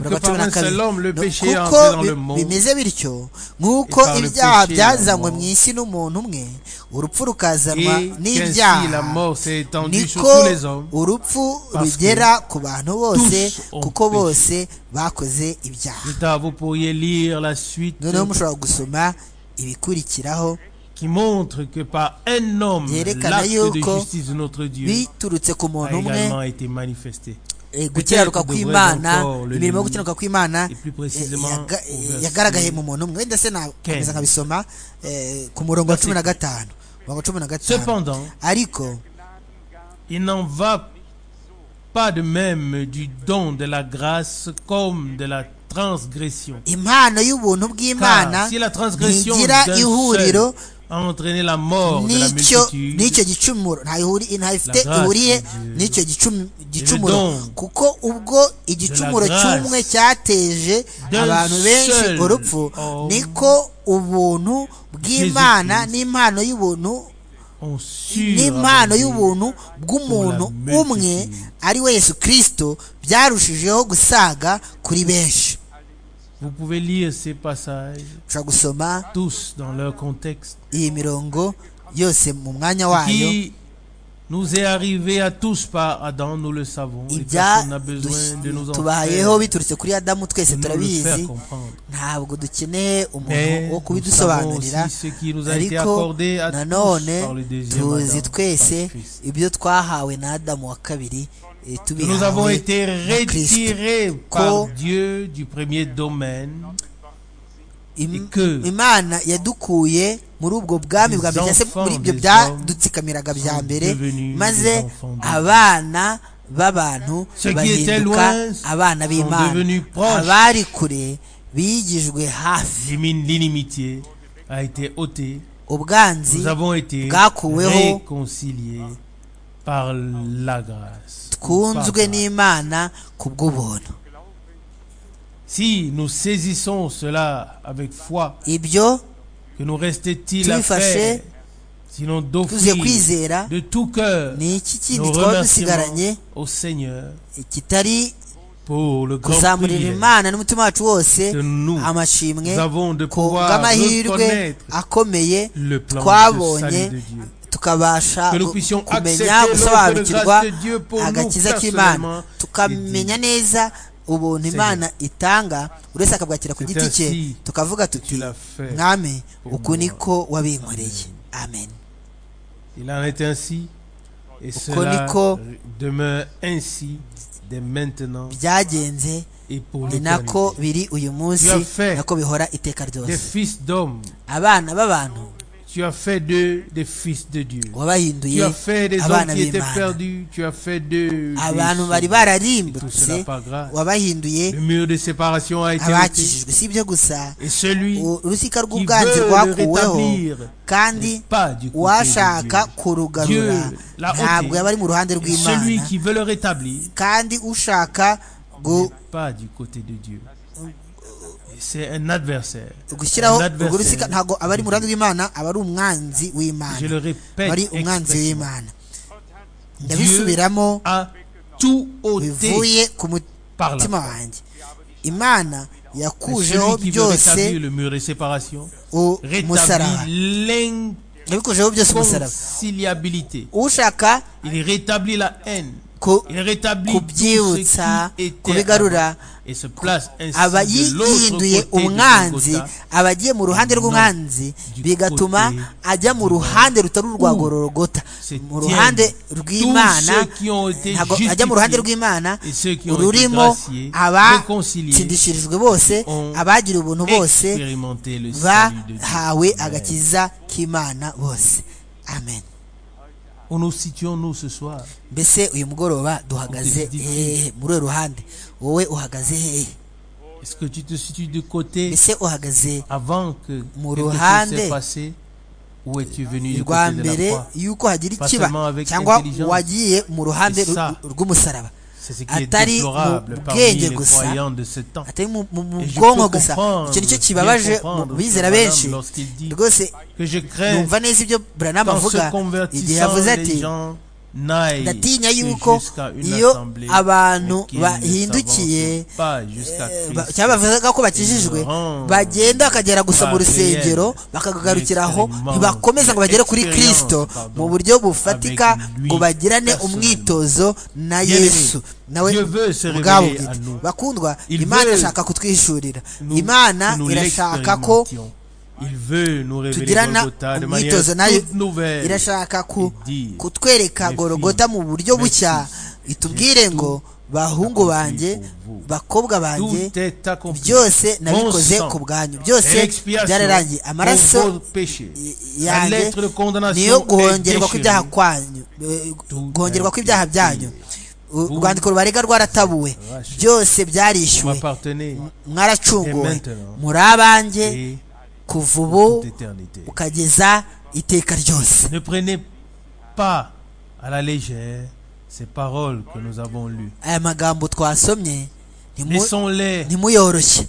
Speaker 2: Kuko bimeze bityo nk'uko ibyaha byazanywe mu isi n'umuntu umwe urupfu rukazanwa n'ibyaha niko urupfu rugera ku bantu bose kuko bose bakoze ibyaha.
Speaker 1: Lire la suite qui montre que par un homme l'acte de justice de notre Dieu a également été manifesté.
Speaker 2: Gukiranuka kw'Imana imirimo yo gukiranuka kw'Imana yagaragaye mu muntu umwe wenda se nakomeza nkabisoma ku murongo wa cumi na gatanu
Speaker 1: cependant
Speaker 2: ariko
Speaker 1: il n'en va pas de même du don de la grâce comme de la transgression.
Speaker 2: Impano y'ubuntu bw'Imana
Speaker 1: si la transgression
Speaker 2: ihuriro
Speaker 1: entraîner la mort de la multitude
Speaker 2: n'icyo gicumuro nta ihuri ntafite ihuriye n'icyo gicumuro kuko ubwo igicumuro cy'umwe cyateje abantu benshi urupfu niko ubuntu bw'Imana n'impano y'ubuntu n'impano y'ubuntu bw'umuntu umwe ari we Yesu Kristo byarushijeho gusaga kuri benshi.
Speaker 1: Vous pouvez lire ces passages tous dans leur contexte.
Speaker 2: Iyi mirongo yose mu mwanya wayo
Speaker 1: nous est arrivé à tous par Adam, nous le savons. Et personne n'a besoin de nous en
Speaker 2: tubayeho biturutse kuri Adamu twese turabizi ntabwo dukeneye umuntu wo kubidusobanurira ariko nanone tuzi twese ibyo twahawe na Adamu wa kabiri.
Speaker 1: Nous avons été retirés par Dieu du premier domaine.
Speaker 2: Imana yadukuye muri ubwo bwami bwa mbere cyangwa muri ibyo byadutsikamiraga bya mbere maze abana b'abantu bahinduka abana b'Imana. Abari kure bigijwe hafi.
Speaker 1: L'inimitié a été ôtée.
Speaker 2: Ubwanzi bwakuweho
Speaker 1: par la grâce.
Speaker 2: Twunzwe n'Imana kubw'ubuntu.
Speaker 1: Si nous saisissons cela avec foi,
Speaker 2: ibyo
Speaker 1: que nous restait-il à faire sinon d'offrir de tout cœur nos remerciements au Seigneur pour le grand privilège que nous avons de pouvoir reconnaître le plan de salut de Dieu.
Speaker 2: Tukabasha kumenya gusobanukirwa agakiza k'Imana tukamenya neza ubuntu Imana itanga uretse akabwakira ku giti cye tukavuga tuti mwami uku niko wabinkoreye amen.
Speaker 1: Il en est ainsi et cela demeure ainsi dès maintenant
Speaker 2: byagenze ni nako biri uyu munsi nako bihora iteka ryose.
Speaker 1: Des fils d'hommes,
Speaker 2: abana b'abantu,
Speaker 1: tu as fait d'eux des fils de Dieu.
Speaker 2: wabahinduye
Speaker 1: Tu as fait des hommes
Speaker 2: abana
Speaker 1: qui étaient
Speaker 2: b'Imana,
Speaker 1: perdus, tu as fait d'eux des
Speaker 2: abantu bari
Speaker 1: sauvés.
Speaker 2: bararimbutse wabahinduye
Speaker 1: Le mur de séparation a été ôté.
Speaker 2: abakijijwe. si ibyo gusa
Speaker 1: Et celui
Speaker 2: urusika
Speaker 1: qui
Speaker 2: rw'ubwanzi
Speaker 1: veut le
Speaker 2: rwakuweho
Speaker 1: rétablir
Speaker 2: kandi
Speaker 1: n'est pas du côté
Speaker 2: uwashaka
Speaker 1: de Dieu.
Speaker 2: kurugarura
Speaker 1: Dieu l'a ôté.
Speaker 2: ntabwo yaba ari mu ruhande
Speaker 1: Et
Speaker 2: rw'Imana,
Speaker 1: celui qui veut le rétablir
Speaker 2: kandi ushaka gu
Speaker 1: n'est pas du côté de Dieu. C'est un adversaire.
Speaker 2: gushyiraho
Speaker 1: Un
Speaker 2: urwo rusika
Speaker 1: adversaire.
Speaker 2: ntabwo aba ari mu ruhande rw'Imana, aba ari umwanzi w'Imana,
Speaker 1: Je le
Speaker 2: aba
Speaker 1: répète
Speaker 2: ari umwanzi
Speaker 1: expressément.
Speaker 2: w'Imana. ndabisubiramo
Speaker 1: a tout ôté
Speaker 2: bivuye ku
Speaker 1: par la
Speaker 2: mutima
Speaker 1: foi.
Speaker 2: wanjye. Imana
Speaker 1: Et
Speaker 2: yakujeho
Speaker 1: celui qui veut
Speaker 2: byose
Speaker 1: rétablir le mur de séparation
Speaker 2: umusaraba,
Speaker 1: rétablit
Speaker 2: yabikujeho byose umusaraba.
Speaker 1: l'inconciliabilité.
Speaker 2: ushaka
Speaker 1: Il rétablit la haine.
Speaker 2: ku
Speaker 1: Il rétablit tout
Speaker 2: kubyibutsa
Speaker 1: ce qui était
Speaker 2: kubigarura
Speaker 1: avant et se place ainsi
Speaker 2: aba
Speaker 1: de l'autre
Speaker 2: yihinduye
Speaker 1: côté de
Speaker 2: umwanzi,
Speaker 1: Golgotha.
Speaker 2: aba agiye mu ruhande rw'umwanzi, bigatuma ajya mu ruhande rutari urwa Golgotha, mu ruhande rw'Imana. Ntabwo ajya mu ruhande rw'Imana rurimo abatsindishirijwe bose, abagiriwe ubuntu bose, bahawe agakiza k'Imana bose. Amen.
Speaker 1: Où nous situons-nous ce soir?
Speaker 2: Mbese uyu mugoroba duhagaze hehe? muri uyu ruhande wowe uhagaze hehe?
Speaker 1: Est-ce que tu te situes de côté
Speaker 2: mbese uhagaze
Speaker 1: avant que
Speaker 2: mu
Speaker 1: quelque chose
Speaker 2: ruhande
Speaker 1: s'est passé, ou es-tu venu du
Speaker 2: rwa
Speaker 1: côté de la
Speaker 2: mbere
Speaker 1: croix?
Speaker 2: yuko hagira
Speaker 1: Pas
Speaker 2: ikiba,
Speaker 1: seulement avec
Speaker 2: cyangwa
Speaker 1: intelligence.
Speaker 2: wagiye mu ruhande
Speaker 1: Et ça,
Speaker 2: rw'umusaraba,
Speaker 1: C'est ce qui est
Speaker 2: atari mu
Speaker 1: déplorable parmi
Speaker 2: bwenge
Speaker 1: les
Speaker 2: gusa,
Speaker 1: croyants de ce temps.
Speaker 2: atari mu mu- mu
Speaker 1: Et je
Speaker 2: bwonko
Speaker 1: peux
Speaker 2: gusa.
Speaker 1: comprendre,
Speaker 2: icyo nicyo
Speaker 1: bien
Speaker 2: kibabaje
Speaker 1: comprendre
Speaker 2: mu bizera
Speaker 1: Branham
Speaker 2: benshi
Speaker 1: lorsqu'il dit
Speaker 2: rwose.
Speaker 1: que je crains
Speaker 2: numva neza ibyo Branham
Speaker 1: qu'en se
Speaker 2: avuga igihe
Speaker 1: convertissant
Speaker 2: yavuze
Speaker 1: les
Speaker 2: ati
Speaker 1: gens n'aillent
Speaker 2: ndatinya
Speaker 1: que
Speaker 2: yuko
Speaker 1: jusqu'à une
Speaker 2: iyo
Speaker 1: assemblée,
Speaker 2: abantu
Speaker 1: mais qu'ils ne
Speaker 2: bahindukiye
Speaker 1: s'avancent pas jusqu'à
Speaker 2: eh,
Speaker 1: Christ.
Speaker 2: ba- cyangwa bavuga ko bakijijwe,
Speaker 1: Ils rendent
Speaker 2: bagenda bakagera gusa mu
Speaker 1: pas
Speaker 2: rusengero
Speaker 1: réel,
Speaker 2: bakagarukiraho,
Speaker 1: mais
Speaker 2: ntibakomeza ngo bagere kuri
Speaker 1: expérience,
Speaker 2: Kristo
Speaker 1: pardon,
Speaker 2: mu buryo bufatika
Speaker 1: avec lui
Speaker 2: ngo bagirane
Speaker 1: personnellement.
Speaker 2: umwitozo na
Speaker 1: Bien-aimé,
Speaker 2: Yesu nawe
Speaker 1: Dieu veut se
Speaker 2: ubwabo
Speaker 1: révéler à
Speaker 2: bwite.
Speaker 1: nous.
Speaker 2: Bakundwa,
Speaker 1: Il
Speaker 2: Imana
Speaker 1: veut
Speaker 2: irashaka kutwihishurira,
Speaker 1: Nous-
Speaker 2: Imana
Speaker 1: que nous
Speaker 2: irashaka ko
Speaker 1: l'expérimentions. Il veut nous révéler
Speaker 2: tugirana
Speaker 1: Golgotha de
Speaker 2: umwitozo
Speaker 1: manière
Speaker 2: nayo,
Speaker 1: toute nouvelle.
Speaker 2: irashaka ku-
Speaker 1: Et dire,
Speaker 2: kutwereka
Speaker 1: mes
Speaker 2: Golgotha
Speaker 1: filles,
Speaker 2: mu buryo
Speaker 1: mes
Speaker 2: bushya,
Speaker 1: fils,
Speaker 2: itubwire
Speaker 1: j'ai
Speaker 2: ngo
Speaker 1: tout
Speaker 2: bahungu
Speaker 1: accompli
Speaker 2: banjye,
Speaker 1: pour vous.
Speaker 2: bakobwa banjye,
Speaker 1: Tout est accompli.
Speaker 2: byose nabikoze
Speaker 1: Mon sang,
Speaker 2: ku bwanyu, byose
Speaker 1: l'expiation
Speaker 2: byararangiye.
Speaker 1: pour
Speaker 2: Amaraso
Speaker 1: vos péchés. La
Speaker 2: yanjye
Speaker 1: lettre de condamnation
Speaker 2: niyo
Speaker 1: est
Speaker 2: guhongerwa kw'ibyaha
Speaker 1: déchirée.
Speaker 2: kwanyu, eh,
Speaker 1: Tout
Speaker 2: guhongerwa
Speaker 1: a
Speaker 2: kw'ibyaha
Speaker 1: été
Speaker 2: byanyu.
Speaker 1: Vous
Speaker 2: urwandiko rubarega rwaratabuwe,
Speaker 1: racheté.
Speaker 2: byose
Speaker 1: Vous
Speaker 2: byarishyuwe,
Speaker 1: m'appartenez
Speaker 2: mwaracunguwe,
Speaker 1: Et maintenant,
Speaker 2: muri abanjye
Speaker 1: et
Speaker 2: kuva
Speaker 1: pour
Speaker 2: ubu
Speaker 1: toute éternité.
Speaker 2: ukageza iteka ryose.
Speaker 1: Ne prenez pas à la légère ces paroles que nous avons lues.
Speaker 2: Aya magambo twasomye ntimu-
Speaker 1: Laissons-les,
Speaker 2: ntimuyoroshye,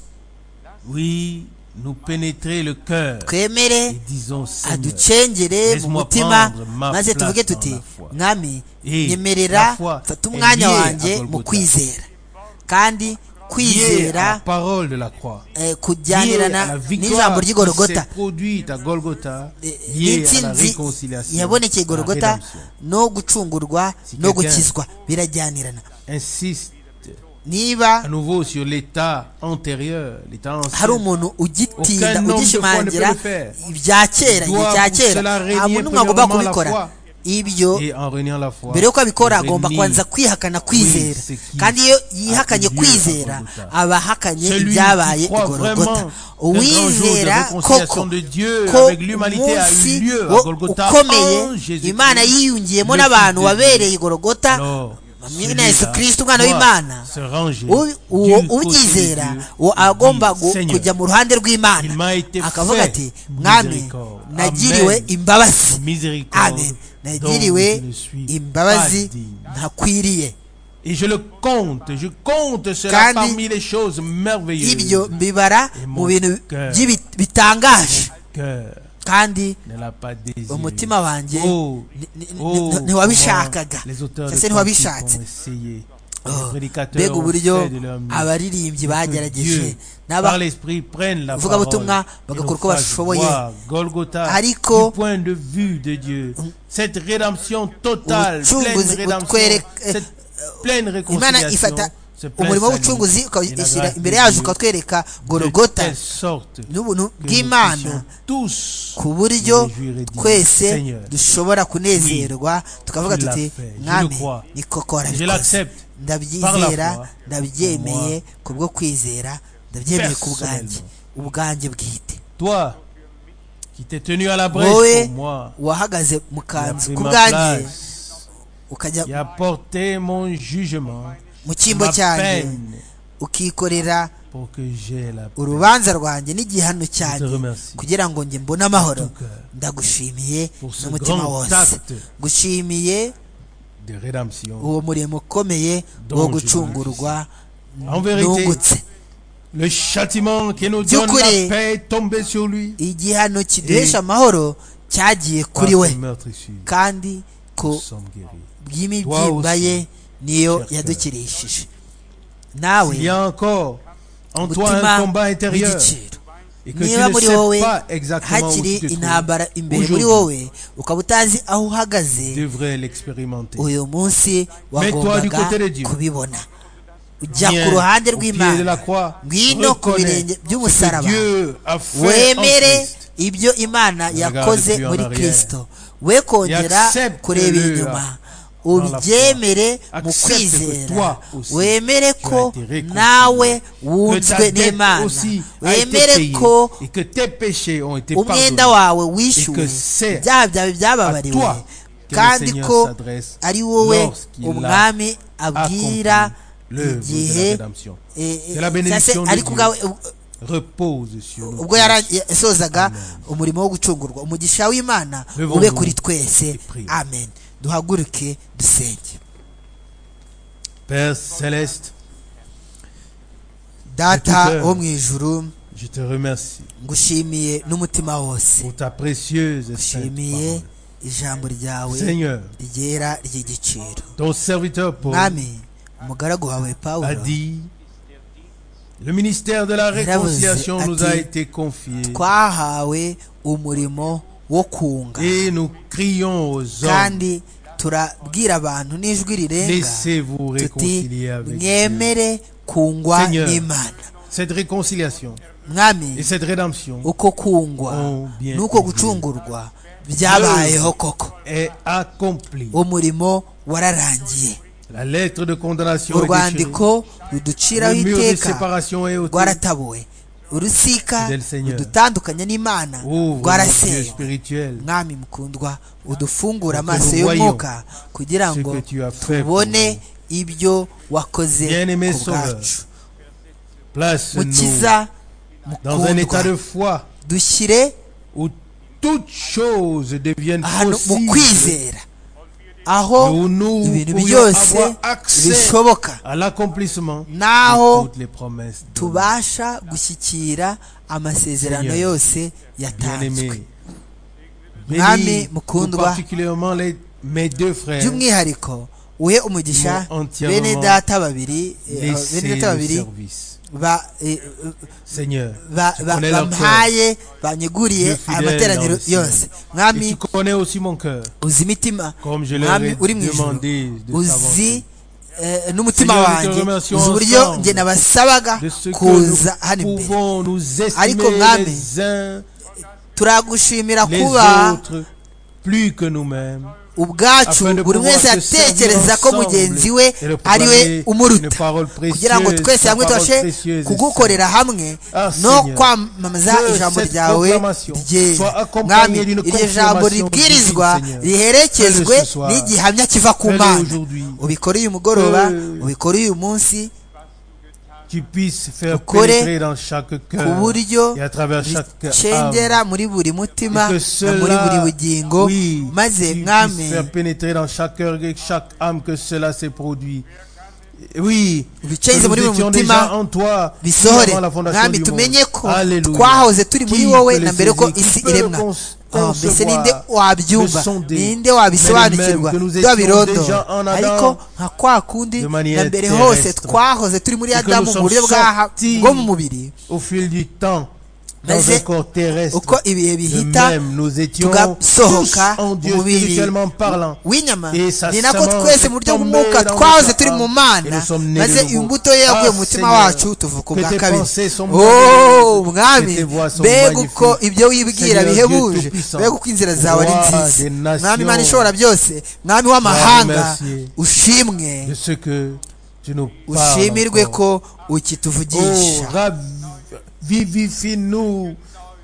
Speaker 1: oui, nous pénétrer le cœur
Speaker 2: twemere
Speaker 1: et disons Seigneur,
Speaker 2: aducengere mu
Speaker 1: laisse-moi
Speaker 2: mutima,
Speaker 1: prendre ma
Speaker 2: maze
Speaker 1: place
Speaker 2: tuvuge
Speaker 1: dans
Speaker 2: tuti
Speaker 1: la foi.
Speaker 2: mwami
Speaker 1: Et
Speaker 2: nyemerera
Speaker 1: la foi
Speaker 2: fata
Speaker 1: est
Speaker 2: umwanya
Speaker 1: liée à
Speaker 2: wanjye mu
Speaker 1: Golgotha.
Speaker 2: kwizera, kandi
Speaker 1: Lié à
Speaker 2: kwizera
Speaker 1: la parole de la croix,
Speaker 2: eh,
Speaker 1: lié à
Speaker 2: kujyanirana
Speaker 1: la
Speaker 2: n'ijambo
Speaker 1: victoire qui
Speaker 2: ry'igorogota,
Speaker 1: s'est produite à Golgotha,
Speaker 2: Eh,
Speaker 1: lié à la
Speaker 2: n'intsinzi
Speaker 1: réconciliation,
Speaker 2: yabonekeye
Speaker 1: à la
Speaker 2: Golgotha
Speaker 1: rédemption.
Speaker 2: no gucungurwa
Speaker 1: Si
Speaker 2: no
Speaker 1: quelqu'un
Speaker 2: gukizwa birajyanirana.
Speaker 1: Insiste
Speaker 2: Niba
Speaker 1: à nouveau sur l'état antérieur, l'état
Speaker 2: hari
Speaker 1: ancien.
Speaker 2: umuntu ugitinda
Speaker 1: Aucun homme
Speaker 2: ugishimangira
Speaker 1: ne peut le faire.
Speaker 2: ibya kera, igihe cya
Speaker 1: Doit
Speaker 2: kera,
Speaker 1: cela régner
Speaker 2: nta muntu n'umwe agomba
Speaker 1: premièrement la
Speaker 2: kubikora.
Speaker 1: foi.
Speaker 2: Ibyo
Speaker 1: Et en reniant la foi,
Speaker 2: mbere yuko abikora
Speaker 1: il
Speaker 2: agomba
Speaker 1: renie
Speaker 2: kubanza kwihakana kwizera,
Speaker 1: ce qui
Speaker 2: kandi iyo
Speaker 1: a
Speaker 2: yihakanye
Speaker 1: eu lieu
Speaker 2: kwizera
Speaker 1: à Golgotha.
Speaker 2: aba ahakanye
Speaker 1: Celui
Speaker 2: ibyabaye
Speaker 1: qui croit
Speaker 2: i Golgotha.
Speaker 1: vraiment qu'un grand jour de
Speaker 2: Uwizera
Speaker 1: réconciliation
Speaker 2: koko
Speaker 1: de Dieu
Speaker 2: ko
Speaker 1: avec l'humanité a eu
Speaker 2: umunsi
Speaker 1: lieu à
Speaker 2: wo
Speaker 1: Golgotha
Speaker 2: ukomeye
Speaker 1: en Jésus-Christ,
Speaker 2: Imana yiyungiyemo
Speaker 1: le
Speaker 2: n'abantu
Speaker 1: Fils de
Speaker 2: wabereye
Speaker 1: Dieu.
Speaker 2: i Golgotha,
Speaker 1: Alors,
Speaker 2: mwamina Yesu Kristo umwana
Speaker 1: doit
Speaker 2: w'Imana.
Speaker 1: se ranger
Speaker 2: U- uwo
Speaker 1: du côté de
Speaker 2: ubyizera
Speaker 1: Dieu,
Speaker 2: uwo agomba
Speaker 1: dit,
Speaker 2: gu-
Speaker 1: Seigneur,
Speaker 2: kujya mu ruhande
Speaker 1: il
Speaker 2: rw'Imana
Speaker 1: m'a été
Speaker 2: akavuga
Speaker 1: fait
Speaker 2: ati mwami
Speaker 1: miséricorde.
Speaker 2: nagiriwe
Speaker 1: Amen.
Speaker 2: imbabazi,
Speaker 1: Miséricorde
Speaker 2: amen,
Speaker 1: dont
Speaker 2: nagiriwe
Speaker 1: je ne suis
Speaker 2: imbabazi
Speaker 1: pas digne.
Speaker 2: ntakwiriye.
Speaker 1: Et je le compte, je compte cela
Speaker 2: Kandi
Speaker 1: parmi les choses merveilleuses.
Speaker 2: ibyo mbibara
Speaker 1: Et
Speaker 2: mu
Speaker 1: mon
Speaker 2: bintu
Speaker 1: cœur,
Speaker 2: by'ibi- bitangaje,
Speaker 1: mon cœur
Speaker 2: kandi
Speaker 1: ne l'a pas désiré.
Speaker 2: umutima wanjye
Speaker 1: Oh,
Speaker 2: ni- ni- ni-
Speaker 1: oh,
Speaker 2: ni- ntiwabishakaga,
Speaker 1: comment les auteurs
Speaker 2: cyangwa
Speaker 1: de
Speaker 2: se ntiwabishatse.
Speaker 1: cantiques ont essayé.
Speaker 2: Oh,
Speaker 1: Les prédicateurs
Speaker 2: mbega
Speaker 1: ont
Speaker 2: uburyo
Speaker 1: fait de leur mieux.
Speaker 2: abaririmbyi
Speaker 1: Que
Speaker 2: bagerageje
Speaker 1: Dieu,
Speaker 2: n'aba
Speaker 1: par l'esprit, prenne la
Speaker 2: Vugabutumwa
Speaker 1: parole et
Speaker 2: bagakora
Speaker 1: nous
Speaker 2: uko
Speaker 1: fasse
Speaker 2: bashoboye.
Speaker 1: voir Golgotha
Speaker 2: Ariko
Speaker 1: du point de vue de Dieu. Cette rédemption totale, pleine
Speaker 2: ubucunguzi
Speaker 1: rédemption,
Speaker 2: butwereka-
Speaker 1: cette pleine
Speaker 2: Imana
Speaker 1: réconciliation
Speaker 2: ifata umurimo w'ubucunguzi ukawushyira imbere yacu ukatwereka Golgota n'ubuntu bw'Imana ku buryo twese dushobora kunezerwa tukavuga tuti mwami ni koko warabikoze ndabyizera ndabyemeye kubwo kwizera ndabyemeye ku bwanjye ubwanjye bwite wowe wahagaze mu kanzu ku bwanjye ukajya mu cyimbo cyanjye ukikorera urubanza rwanjye n'igihano cyanjye kugira ngo njye mbone amahoro. Ndagushimiye n'umutima wose, gushimiye uwo murimo ukomeye wo gucungurwa nungutse.
Speaker 1: Le châtiment qui nous donne la paix est tombé sur lui.
Speaker 2: Igihano kiduhesha amahoro cyagiye kuri we, kandi ko bw'imibyimba ye niyo yadukirishije. Nawe umutima w'igiciro, niba muri wowe hakiri intambara imbere muri wowe ukaba utazi aho uhagaze, uyu munsi wagombaga kubibona. Ujya ku ruhande rw'Imana, ngwino ku birenge by'umusaraba, wemere ibyo Imana yakoze muri Kristo, we kongera kureba inyuma, ubyemere mu kwizera, wemere ko nawe wunzwe n'Imana, wemere ko umwenda wawe wishyuwe, ibyaha byawe byababariwe, kandi ko ari wowe umwami abwira igihe ariko ubwawe ubwo yasozaga umurimo wo gucungurwa. Umugisha w'Imana ube kuri twese, amen. Duhaguruke dusenge.
Speaker 1: Père Céleste,
Speaker 2: Data wo mu ijuru,
Speaker 1: je te remercie
Speaker 2: ngushimiye n'umutima wose
Speaker 1: pour ta précieuse et sainte
Speaker 2: parole. Ijambo ryawe rigera ry'igiciro.
Speaker 1: Ton serviteur Paul
Speaker 2: umugaragu wawe Paulo
Speaker 1: a dit, le ministère de la réconciliation nous a été confié,
Speaker 2: twahawe umurimo wo kunga,
Speaker 1: et nous crions aux hommes,
Speaker 2: kandi turabwira abantu n'ijwi rirenga,
Speaker 1: laissez-vous réconcilier avec
Speaker 2: Dieu. Kungwa n'Imana.
Speaker 1: Cette réconciliation
Speaker 2: mwami
Speaker 1: et cette rédemption
Speaker 2: uko kungwa nuko gucungurwa byabayeho koko,
Speaker 1: est accompli.
Speaker 2: Umurimo wararangiye.
Speaker 1: La lettre de condamnation
Speaker 2: urwandiko ruduciraho iteka rwaratabuwe, urusika rudutandukanya n'Imana rwarasewe. Mwami mukundwa, udufungura amaso y'umwuka kugira ngo tubone ibyo wakoze ku bwacu. Mukiza mukundwa, dushyire ahantu mu kwizera, aho ibintu byose bishoboka, naho tubasha gushyikira amasezerano yose yatanzwe. Mwami mukundwa, by'umwihariko uhe umugisha bene data babiri bene data babiri bampaye banyeguriye amateraniro yose. Mwami uzi imitima, mwami uri mu ijuru uzi n'umutima wanjye, uzi uburyo njye nabasabaga kuza hano imbere, ariko mwami turagushimira kuba ubwacu buri wese atekereza ko mugenzi we ari we umuruta, kugira ngo twese hamwe tubashe kugukorera hamwe no kwamamaza ijambo ryawe ryera. Mwami, iryo jambo ribwirizwa riherekezwe n'igihamya kiva ku Mana. Ubikore uyu mugoroba, ubikore uyu munsi, ukore ku buryo bicengera muri buri mutima na muri buri bugingo, maze mwami ubicengeze muri buri mutima bisohore. Mwami, tumenye ko twahoze turi muri wowe na mbere ko isi iremwa. Mbese ninde wabyumva, ninde wabisobanukirwa twabirondora? Ariko nka kwa kundi na mbere hose twahoze turi muri Adamu mu buryo bwo mu mubiri, maze uko ibihe bihita tugasohoka mu mubiri w'inyama ni nako twese mu buryo bw'umwuka twahoze turi mu mana maze imbuto ye yaguye mu mutima wacu tuvuka ubwa kabiri. Oh mwami, mbega uko ibyo wibwira bihebuje, mbega uko inzira zawe ari nziza. Mwami Imana ishobora byose, mwami w'amahanga ushimwe, ushimirwe ko ukituvugisha.
Speaker 1: Vivifie-nous,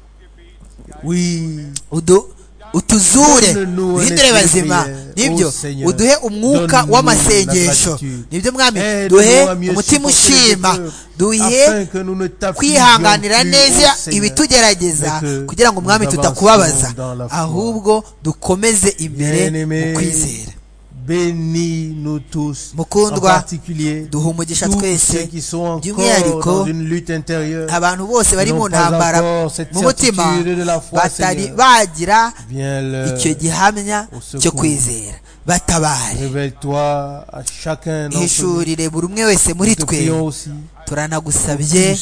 Speaker 1: oui,
Speaker 2: udu utuzure uhindure bazima, nibyo uduhe umwuka w'amasengesho, nibyo mwami, duhe umutima ushima, duhe kwihanganira neza ibitugerageza kugira ngo mwami tutakubabaza, ahubwo dukomeze imbere mu kwizera.
Speaker 1: Bénis nous tous,
Speaker 2: mukundwa duha umugisha twese, by'umwihariko abantu bose bari mu ntambara mu mutima batari bagira icyo gihamya cyo kwizera, batabare, hishurire buri umwe wese muri twe. Turanagusabye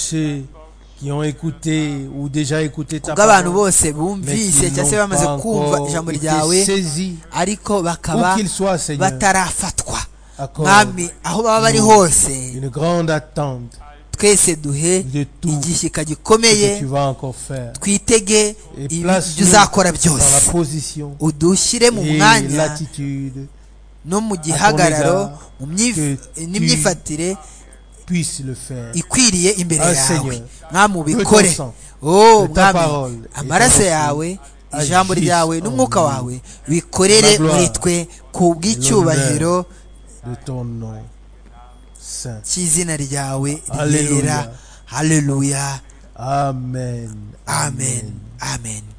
Speaker 2: kubw'abantu bose bumvise cyangwa se bamaze kumva ijambo ryawe ariko bakaba batarafatwa, mwami aho baba bari hose twese duhe igishyika gikomeye, twitege ibyo uzakora byose, udushyire mu mwanya no mu gihagararo n'imyifatire ikwiriye imbere yawe, mwami ubikore. Oh mwami, amaraso yawe, ijambo ryawe n'umwuka wawe bikorere muri twe ku bw'icyubahiro cy'izina ryawe ryera. Haleluya,
Speaker 1: amen,
Speaker 2: amen, amen.